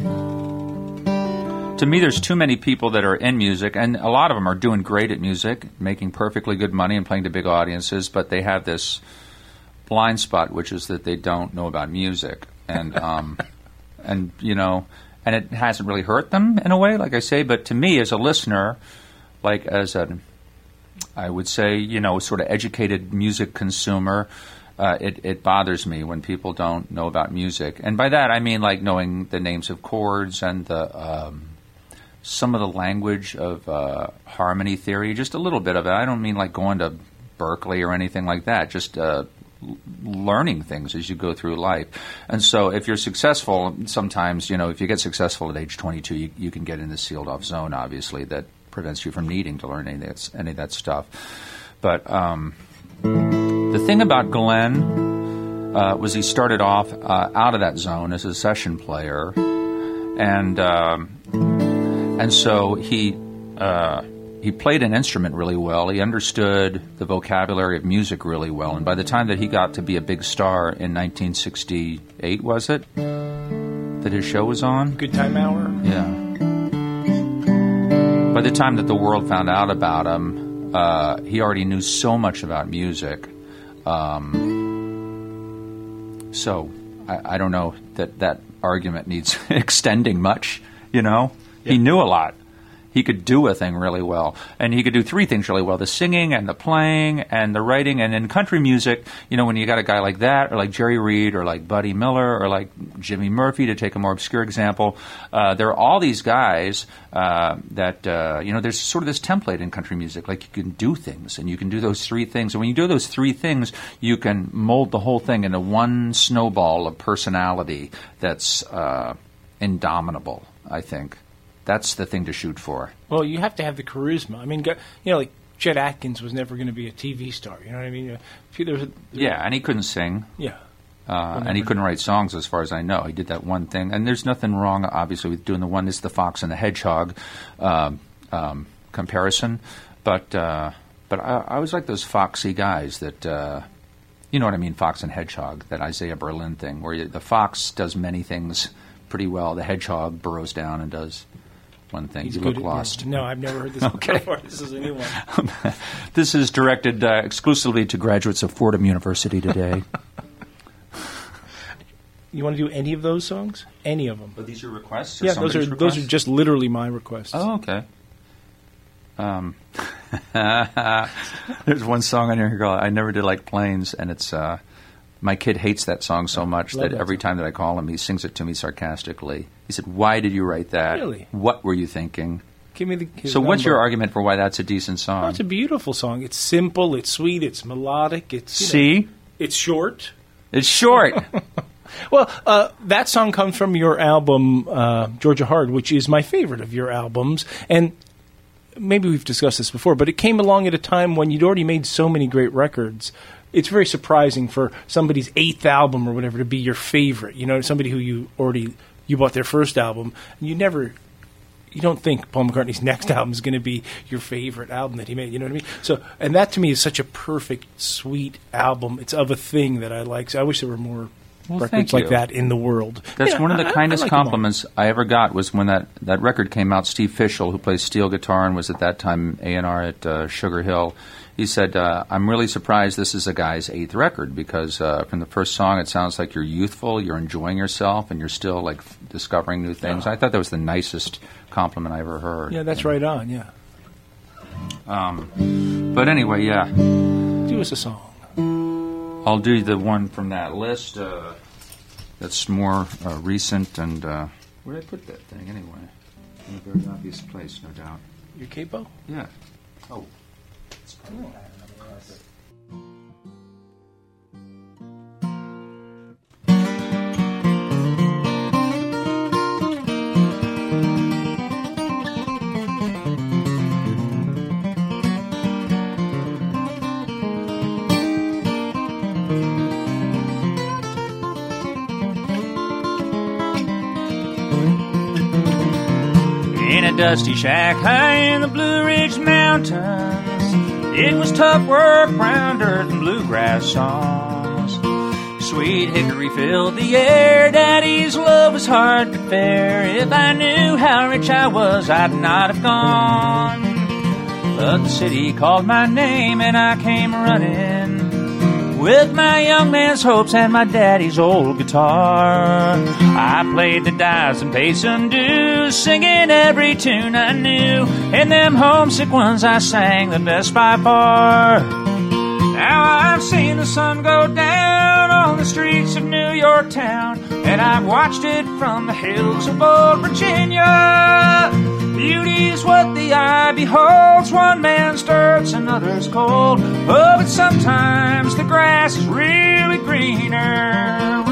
to me, there's too many people that are in music, and a lot of them are doing great at music, making perfectly good money and playing to big audiences, but they have this blind spot, which is that they don't know about music. And, um, and you know, and it hasn't really hurt them in a way, like I say, but to me as a listener, like as an, I would say, you know, sort of educated music consumer, uh, it, it bothers me when people don't know about music. And by that, I mean like knowing the names of chords and the um, some of the language of uh, harmony theory, just a little bit of it. I don't mean like going to Berkeley or anything like that, just uh, l- learning things as you go through life. And so if you're successful, sometimes, you know, if you get successful at age twenty-two, you, you can get in this sealed-off zone, obviously, that prevents you from needing to learn any of that, any of that stuff. But um, the thing about Glenn uh, was he started off uh, out of that zone as a session player, and um, and so he uh, he played an instrument really well. He understood the vocabulary of music really well, and by the time that he got to be a big star in nineteen sixty-eight, was it, that his show was on? Good Time Hour? Yeah. By the time that the world found out about him, uh, he already knew so much about music. Um, so I, I don't know that that argument needs extending much, you know? Yeah. He knew a lot. He could do a thing really well. And he could do three things really well: the singing and the playing and the writing. And in country music, you know, when you got a guy like that, or like Jerry Reed, or like Buddy Miller, or like Jimmy Murphy, to take a more obscure example, uh, there are all these guys uh, that, uh, you know, there's sort of this template in country music. Like, you can do things, and you can do those three things. And when you do those three things, you can mold the whole thing into one snowball of personality that's uh, indomitable, I think. That's the thing to shoot for. Well, you have to have the charisma. I mean, you know, like Chet Atkins was never going to be a T V star. You know what I mean? There was a, there yeah, and he couldn't sing. Yeah. Uh, and he couldn't write songs, as far as I know. He did that one thing. And there's nothing wrong, obviously, with doing the one. It's the Fox and the Hedgehog um, um, comparison. But uh, but I, I always like those foxy guys that, uh, you know what I mean, Fox and Hedgehog, that Isaiah Berlin thing, where you, the fox does many things pretty well. The hedgehog burrows down and does one thing. He's you good look at, lost. No, I've never heard this okay. before. This is a new one. This is directed uh, exclusively to graduates of Fordham University today. You want to do any of those songs? Any of them? Are these your requests? Yeah, those are requests? those are just literally my requests. Oh, okay. Um, there's one song on here called "I Never Did Like Planes," and it's uh, My kid hates that song so much that, that every song. time that I call him, he sings it to me sarcastically. He said, "Why did you write that? Really? What were you thinking?" Give me the. So, number. What's your argument for why that's a decent song? Oh, it's a beautiful song. It's simple. It's sweet. It's melodic. It's you see, know, it's short. It's short. Well, uh, that song comes from your album, uh, Georgia Hard, which is my favorite of your albums. And maybe we've discussed this before, but it came along at a time when you'd already made so many great records. It's very surprising for somebody's eighth album or whatever to be your favorite. You know, somebody who you already, you bought their first album, and you never, you don't think Paul McCartney's next album is going to be your favorite album that he made. You know what I mean? So, and that to me is such a perfect, sweet album. It's of a thing that I like. So I wish there were more Well, records like that in the world. That's yeah, one of the I, kindest I like compliments I ever got was when that, that record came out. Steve Fischel, who plays steel guitar and was at that time A and R at uh, Sugar Hill, he said, uh, I'm really surprised this is a guy's eighth record because uh, from the first song it sounds like you're youthful, you're enjoying yourself, and you're still like f- discovering new things. Oh. I thought that was the nicest compliment I ever heard. Yeah, that's right on, yeah. Um, but anyway, yeah. Do us a song. I'll do the one from that list uh, that's more uh, recent and... Uh, where did I put that thing anyway? In a very obvious place, no doubt. Your capo? Yeah. Oh. Oh. In a dusty shack high in the Blue Ridge Mountains, it was tough work round dirt and bluegrass songs. Sweet hickory filled the air, Daddy's love was hard to bear. If I knew how rich I was, I'd not have gone. But the city called my name and I came running with my young man's hopes and my daddy's old guitar. I played the dice and paid some dues, singing every tune I knew. And them homesick ones I sang the best by far. Now I've seen the sun go down on the streets of New York town, and I've watched it from the hills of old Virginia. Beauty's what the eye beholds, one man's dirt's another's gold. Oh, but sometimes the grass is really greener.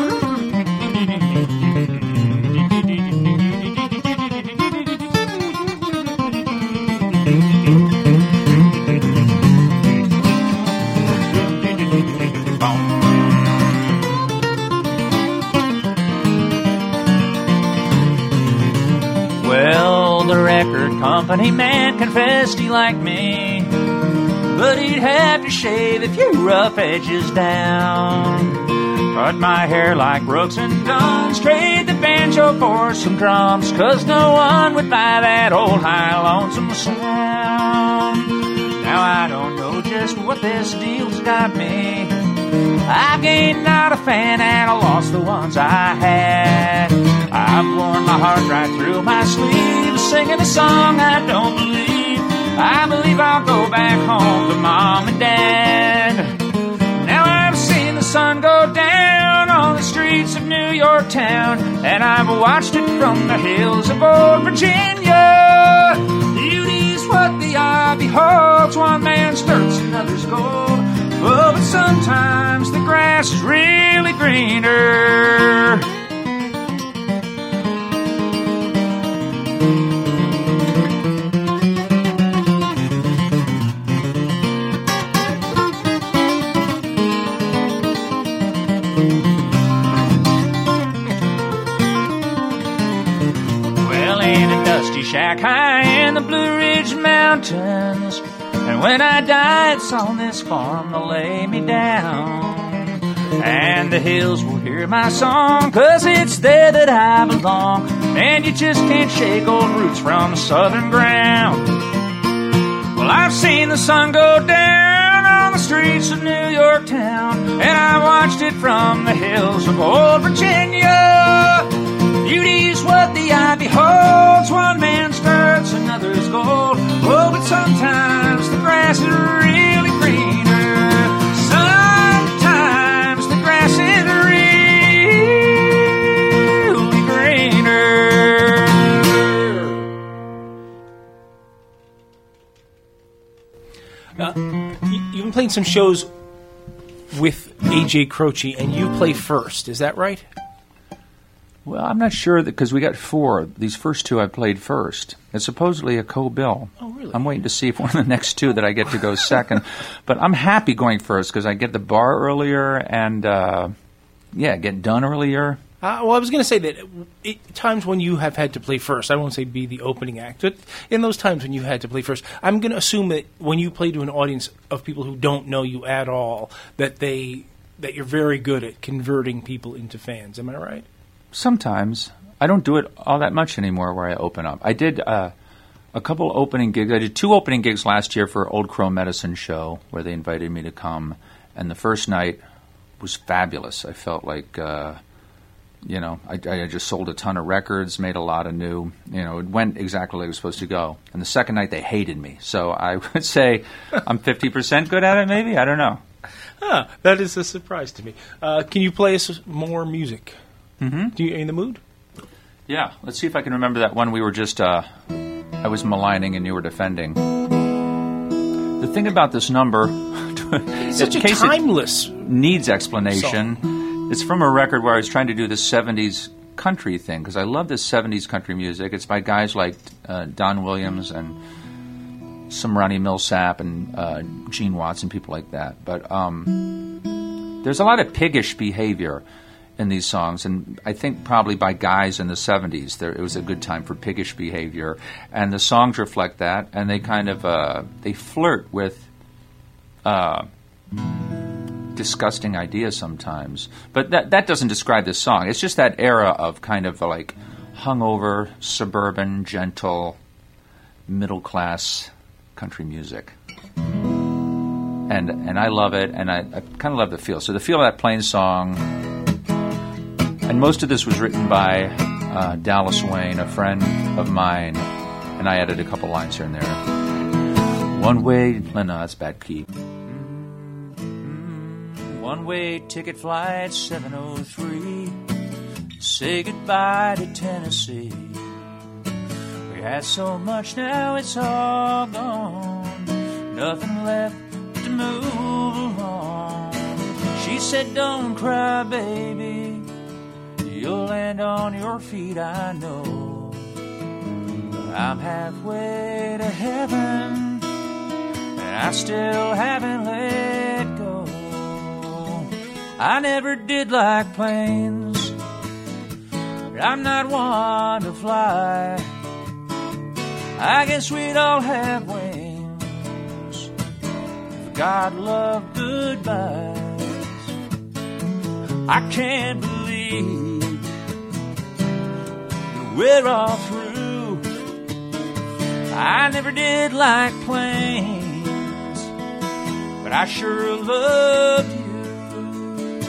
Well, the record company man confessed he liked me, but he'd have to shave a few rough edges down. Cut my hair like Brooks and Dunn's, trade the banjo for some drums, 'cause no one would buy that old high lonesome sound. Now I don't know just what this deal's got me. I've gained not a fan and I lost the ones I had. I've worn my heart right through my sleeve, singing a song I don't believe. I believe I'll go back home to Mom and Dad. Now I've seen the sun go down on the streets of New York town, and I've watched it from the hills of old Virginia. Beauty's what the eye beholds, one man's dirt's another's gold. Oh, but sometimes the grass is really greener. Well, in a dusty shack high in the Blue Ridge Mountains, and when I die, it's on this farm to lay me down. And the hills will hear my song, 'cause it's there that I belong. And you just can't shake old roots from the southern ground. Well, I've seen the sun go down on the streets of New York town, and I watched it from the hills of old Virginia. Beauty's what the eye beholds, one man's dirt's another's gold. Oh, but sometimes the grass is really greener. Sometimes the grass is playing some shows with A J Croce, and you play first. Is that right? Well, I'm not sure that because we got four. These first two I played first. It's supposedly a co-bill. Oh, really? I'm waiting to see if one of the next two that I get to go second. But I'm happy going first because I get the bar earlier and, uh, yeah, get done earlier. Uh, well, I was going to say that it, times when you have had to play first, I won't say be the opening act, but in those times when you've had to play first, I'm going to assume that when you play to an audience of people who don't know you at all, that they that you're very good at converting people into fans. Am I right? Sometimes. I don't do it all that much anymore where I open up. I did uh, a couple opening gigs. I did two opening gigs last year for Old Crow Medicine Show where they invited me to come. And the first night was fabulous. I felt like, uh, you know, I, I just sold a ton of records, made a lot of new, you know, it went exactly like it was supposed to go. And the second night they hated me. So I would say I'm fifty percent good at it maybe. I don't know. Huh, that is a surprise to me. Uh, can you play us more music? Mm-hmm. Do you in the mood? Yeah, let's see if I can remember that one we were just, uh, I was maligning and you were defending. The thing about this number, it's such a timeless needs explanation. Song. It's from a record where I was trying to do this seventies country thing because I love this seventies country music. It's by guys like uh, Don Williams and some Ronnie Millsap and uh, Gene Watts and people like that. But um, there's a lot of piggish behavior in these songs, and I think probably by guys in the seventies, there it was a good time for piggish behavior, and the songs reflect that, and they kind of uh, they flirt with uh, disgusting ideas sometimes. But that that doesn't describe this song. It's just that era of kind of like hungover, suburban, gentle, middle class country music. And and I love it, and I, I kind of love the feel. So the feel of that plain song. And most of this was written by uh, Dallas Wayne, a friend of mine, and I added a couple lines here and there. One way, no, no, that's bad key. One way ticket flight seven oh three. Say goodbye to Tennessee. We had so much, now it's all gone. Nothing left to move along. She said, don't cry, baby. You'll land on your feet, I know. But I'm halfway to heaven, and I still haven't let go. I never did like planes, but I'm not one to fly. I guess we'd all have wings if God loved goodbyes. I can't believe we're all through. I never did like planes, but I sure loved you.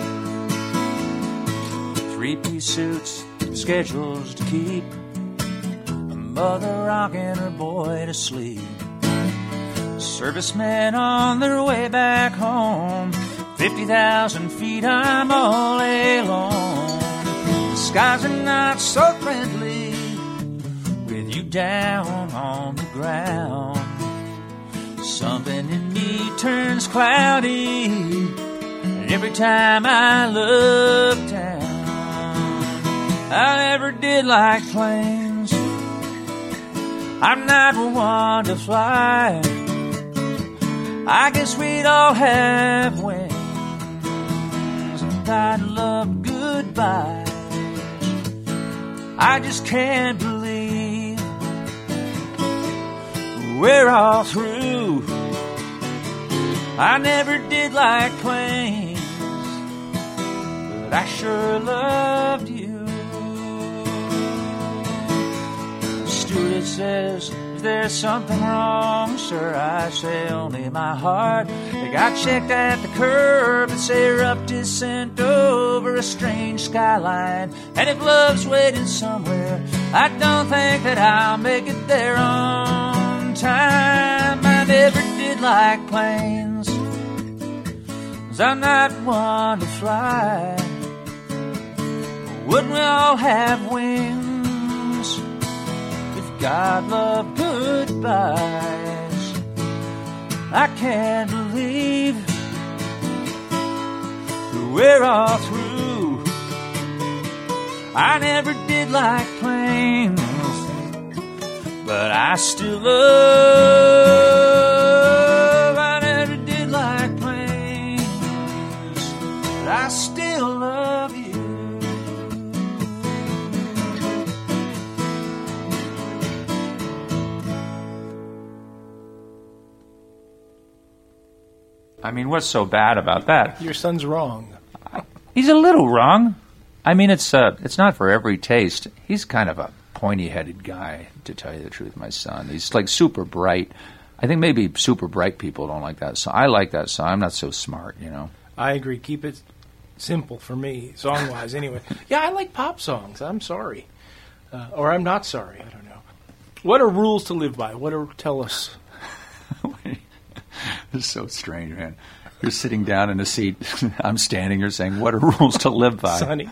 Three-piece suits, schedules to keep, a mother rocking her boy to sleep, servicemen on their way back home, fifty thousand feet, I'm all alone. Skies are not so friendly with you down on the ground. Something in me turns cloudy every time I look down. I never did like planes, I'm not one to fly. I guess we'd all have wings if I'd love goodbye. I just can't believe we're all through. I never did like planes, but I sure loved you. The stewardess says, is there something wrong, sir? I say, only my heart. They got checked at the curb and say erupted sent over a strange skyline. And if love's waiting somewhere, I don't think that I'll make it there on time. I never did like planes, 'cause I'm not one to fly. Wouldn't we all have wings if God loved goodbyes? I can't believe leave. We're all through. I never did like planes, but I still love. I never did like planes, but I still love you. I mean, what's so bad about that? Your son's wrong. He's a little wrong. I mean, it's uh, it's not for every taste. He's kind of a pointy-headed guy, to tell you the truth, my son. He's like super bright. I think maybe super bright people don't like that song. I like that song. I'm not so smart, you know. I agree. Keep it simple for me, song-wise, anyway. Yeah, I like pop songs. I'm sorry. Uh, or I'm not sorry. I don't know. What are rules to live by? What are, tell us. It's so strange, man. You're sitting down in a seat. I'm standing here saying, what are rules to live by? Sonny.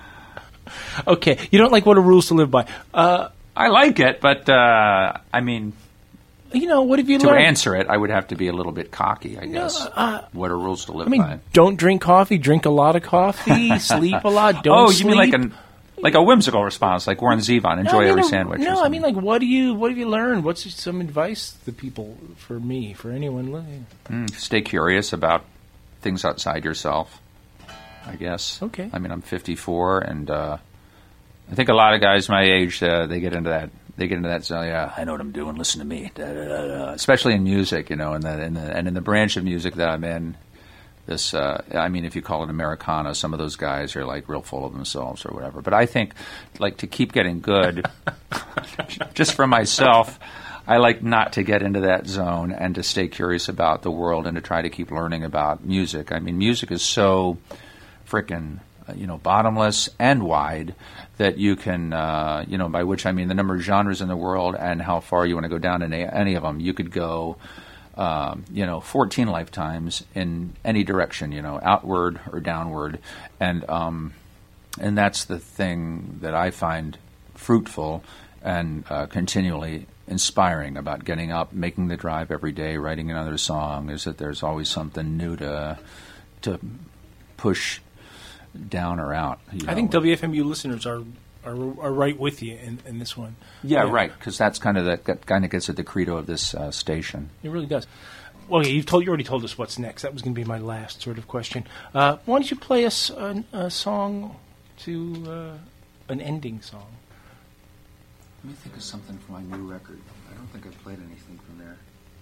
Okay, you don't like what are rules to live by. Uh, I like it, but, uh, I mean... You know, what have you to learned? To answer it, I would have to be a little bit cocky, I guess. No, uh, what are rules to live I mean, by? Don't drink coffee, drink a lot of coffee, sleep a lot, don't oh, you sleep. mean like an... Like a whimsical response, like Warren Zevon, enjoy no, I mean, every a, sandwich. No, I mean, like, what do you what have you learned? What's some advice to people, for me, for anyone listening? Mm, stay curious about things outside yourself, I guess. Okay. I mean, I'm fifty-four, and uh, I think a lot of guys my age, uh, they get into that. They get into that. So yeah, I know what I'm doing. Listen to me, da, da, da, da. Especially in music, you know, and the, in the, and in the branch of music that I'm in. This, uh, I mean, if you call it Americana, some of those guys are like real full of themselves or whatever. But I think, like, to keep getting good, just for myself, I like not to get into that zone and to stay curious about the world and to try to keep learning about music. I mean, music is so frickin', uh, you know, bottomless and wide that you can, uh, you know, by which I mean the number of genres in the world and how far you want to go down in a, any of them. You could go... Um, you know, fourteen lifetimes in any direction, you know, outward or downward. And um, and that's the thing that I find fruitful and uh, continually inspiring about getting up, making the drive every day, writing another song, is that there's always something new to to push down or out. You know? I think W F M U listeners are are, are right with you in, in this one. Yeah, yeah. Right, because that's kind of that, that kind of gets at the credo of this uh, station. It really does. Well, yeah, you've told you already told us what's next. That was going to be my last sort of question. Uh, why don't you play us a, a song to uh, an ending song? Let me think of something for my new record. I don't think I've played anything from there.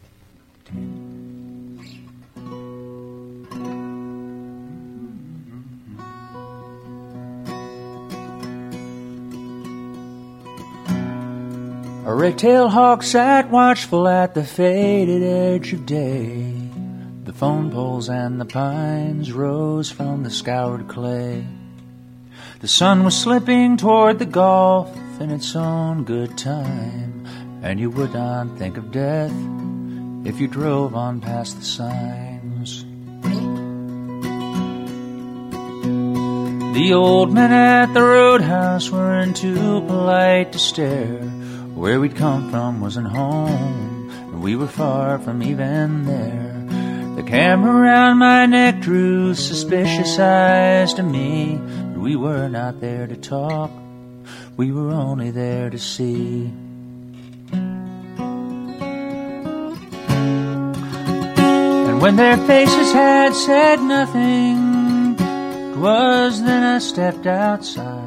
A red-tailed hawk sat watchful at the faded edge of day. The phone poles and the pines rose from the scoured clay. The sun was slipping toward the gulf in its own good time, and you would not think of death if you drove on past the signs. The old men at the roadhouse weren't too polite to stare. Where we'd come from wasn't home, and we were far from even there. The camera around my neck drew suspicious eyes to me, but we were not there to talk, we were only there to see. And when their faces had said nothing, 'twas then I stepped outside.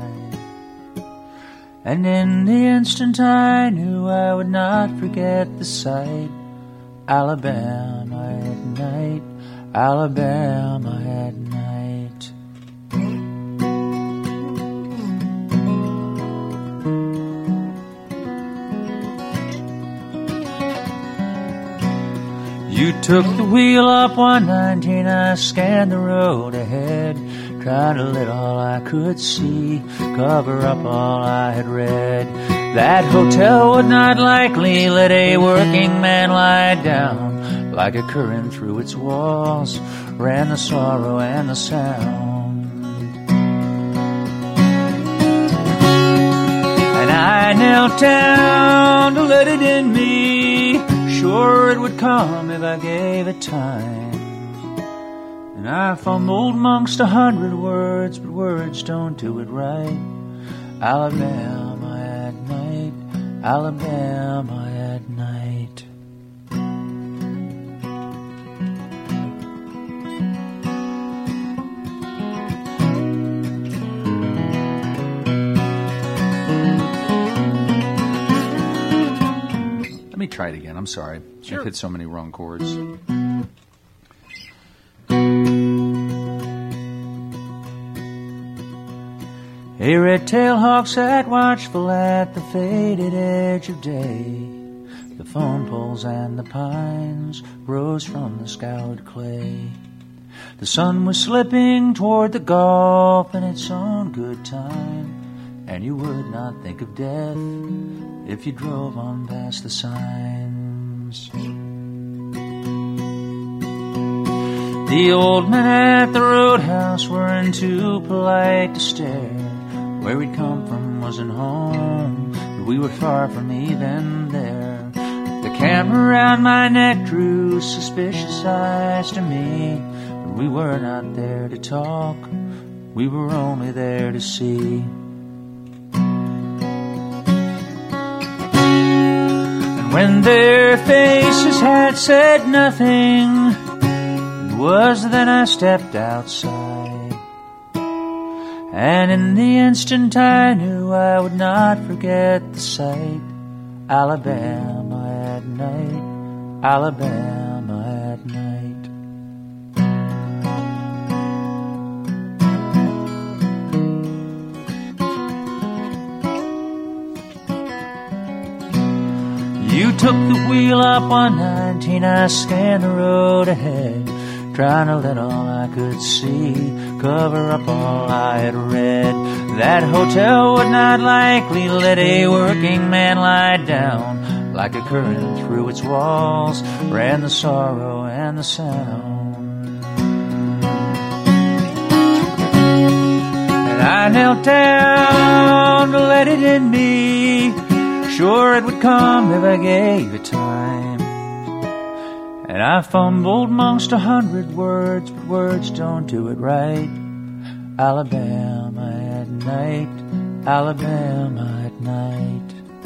And in the instant I knew I would not forget the sight. Alabama at night, Alabama at night. You took the wheel up one nineteen, I scanned the road ahead, trying to let all I could see cover up all I had read. That hotel would not likely let a working man lie down. Like a current through its walls ran the sorrow and the sound. And I knelt down to let it in me, sure it would come if I gave it time. And I fumbled amongst a hundred words, but words don't do it right. Alabama at night, Alabama at night. Let me try it again. I'm sorry. Sure. I've hit so many wrong chords. A red-tailed hawk sat watchful at the faded edge of day. The phone poles and the pines rose from the scoured clay. The sun was slipping toward the Gulf in its own good time, and you would not think of death if you drove on past the signs. The old men at the roadhouse weren't too polite to stare. Where we'd come from wasn't home, but we were far from even there. The camera around my neck drew suspicious eyes to me, but we were not there to talk, we were only there to see. And when their faces had said nothing, it was then I stepped outside. And in the instant I knew I would not forget the sight. Alabama at night, Alabama at night. You took the wheel up one nineteen, I scanned the road ahead, trying to let all I could see cover up all I had read. That hotel would not likely let a working man lie down. Like a current through its walls ran the sorrow and the sound. And I knelt down to let it in me, sure it would come if I gave it time. And I fumbled amongst a hundred words, but words don't do it right. Alabama at night, Alabama at night.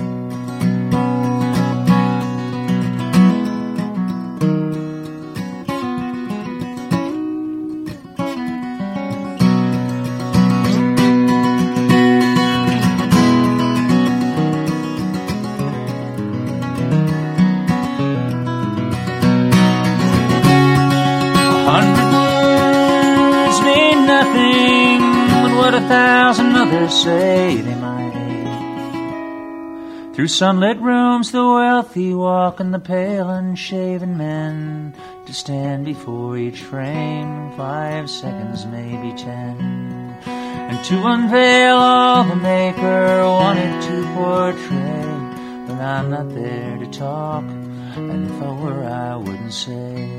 What a thousand others say they might. Through sunlit rooms the wealthy walk, and the pale unshaven men to stand before each frame five seconds, maybe ten, and to unveil all the maker wanted to portray. But I'm not there to talk, and if I were I wouldn't say.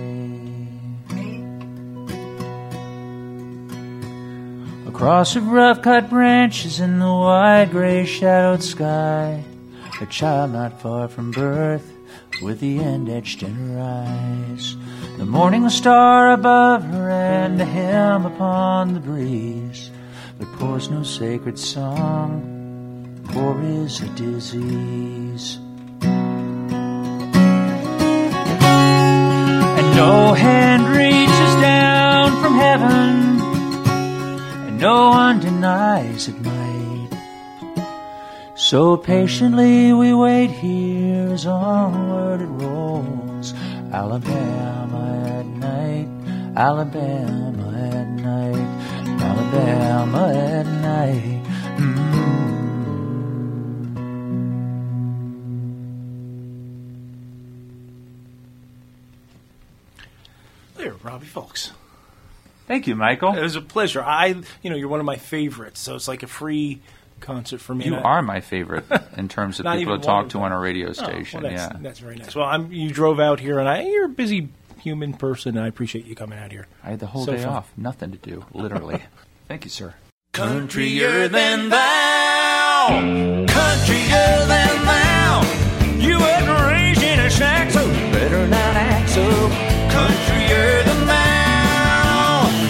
Across of rough-cut branches in the wide gray-shadowed sky, a child not far from birth, with the end etched in her eyes. The morning star above her and a hymn upon the breeze, but pours no sacred song, for is a disease. And no hand reaches down from heaven, no one denies it might. So patiently we wait here as onward it rolls. Alabama at night, Alabama at night, Alabama at night. Mm-hmm. There, Robbie Fulks. Thank you, Michael. It was a pleasure. I, you know, you're one of my favorites, so it's like a free concert for me. You are my favorite in terms of people to talk to on a radio station. Oh, well, that's, yeah, that's very nice. Well, I'm, you drove out here, and I, you're a busy human person, and I appreciate you coming out here. I had the whole So day fun. off, nothing to do, literally. Thank you, sir. Countryer than thou, countryer than thou. You wasn't raised in a shack, so you better not act so. Countryer than thou,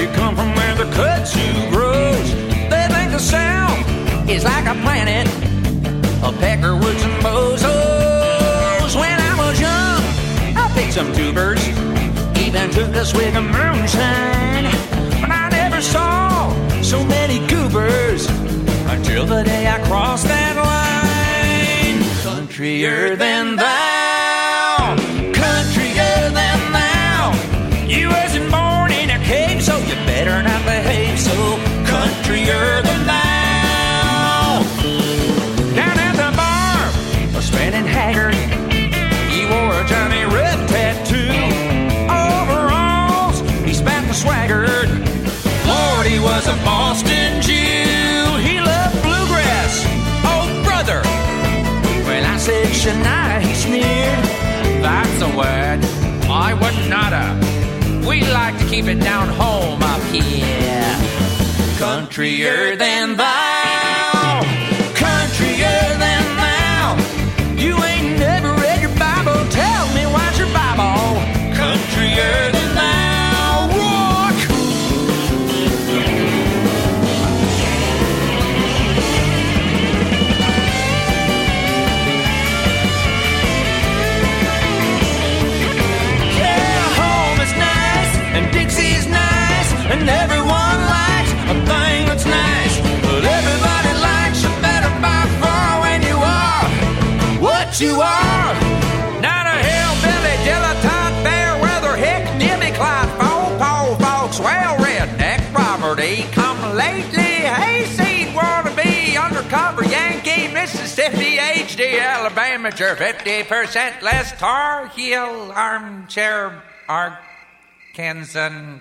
You come from where the kudzu grows. They think the South is like a planet of peckerwoods and bozos. When I was young, I picked some tubers, even took a swig of moonshine. But I never saw so many goobers until the day I crossed that line. Countryer than thou, countryer than thou. You wasn't born in a cave, so you better not behave so countryer than thou. Down at the bar, a spinning haggard, he wore a Johnny Red tattoo. Overalls, he spat and swaggered. Lord, he was a Boston Jew. He loved bluegrass, oh brother. When I said Shania, he sneered. That's a word I would not have. We like to keep it down home up here. Countryer than thou, countryer than thou. You ain't never read your Bible. Tell me what's your Bible. Countryer than thou. Rock. Yeah, home is nice and Dixie's nice and everyone likes a thing that's nice. But everybody likes you better by far when you are what you are. Not a hillbilly, dilettante, fair weather, hick, demi-clot, faux pole folks, well redneck, property, come lately, hayseed, wannabe, undercover, Yankee, Mississippi, H D, Alabama, amateur, fifty percent less Tar Heel, armchair, Arkansan.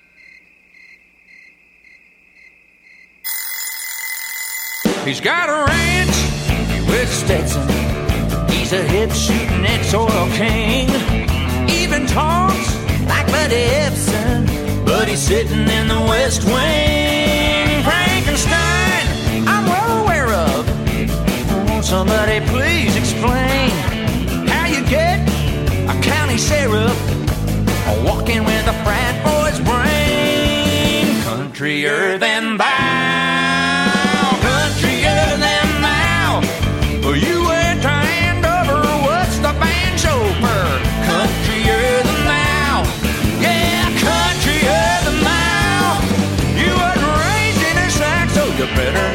He's got a ranch with Stetson. He's a hip-shooting ex-oil king. Even talks like Buddy Epson, but he's sitting in the West Wing. Frankenstein, I'm well aware of. Won't somebody please explain how you get a county sheriff walking with a frat boy's brain? Countryer than thou, countryer than thou. You ain't trying over what's the band chauffeur. Countryer than thou, yeah, countryer than thou. You wasn't raised in a sack, so you better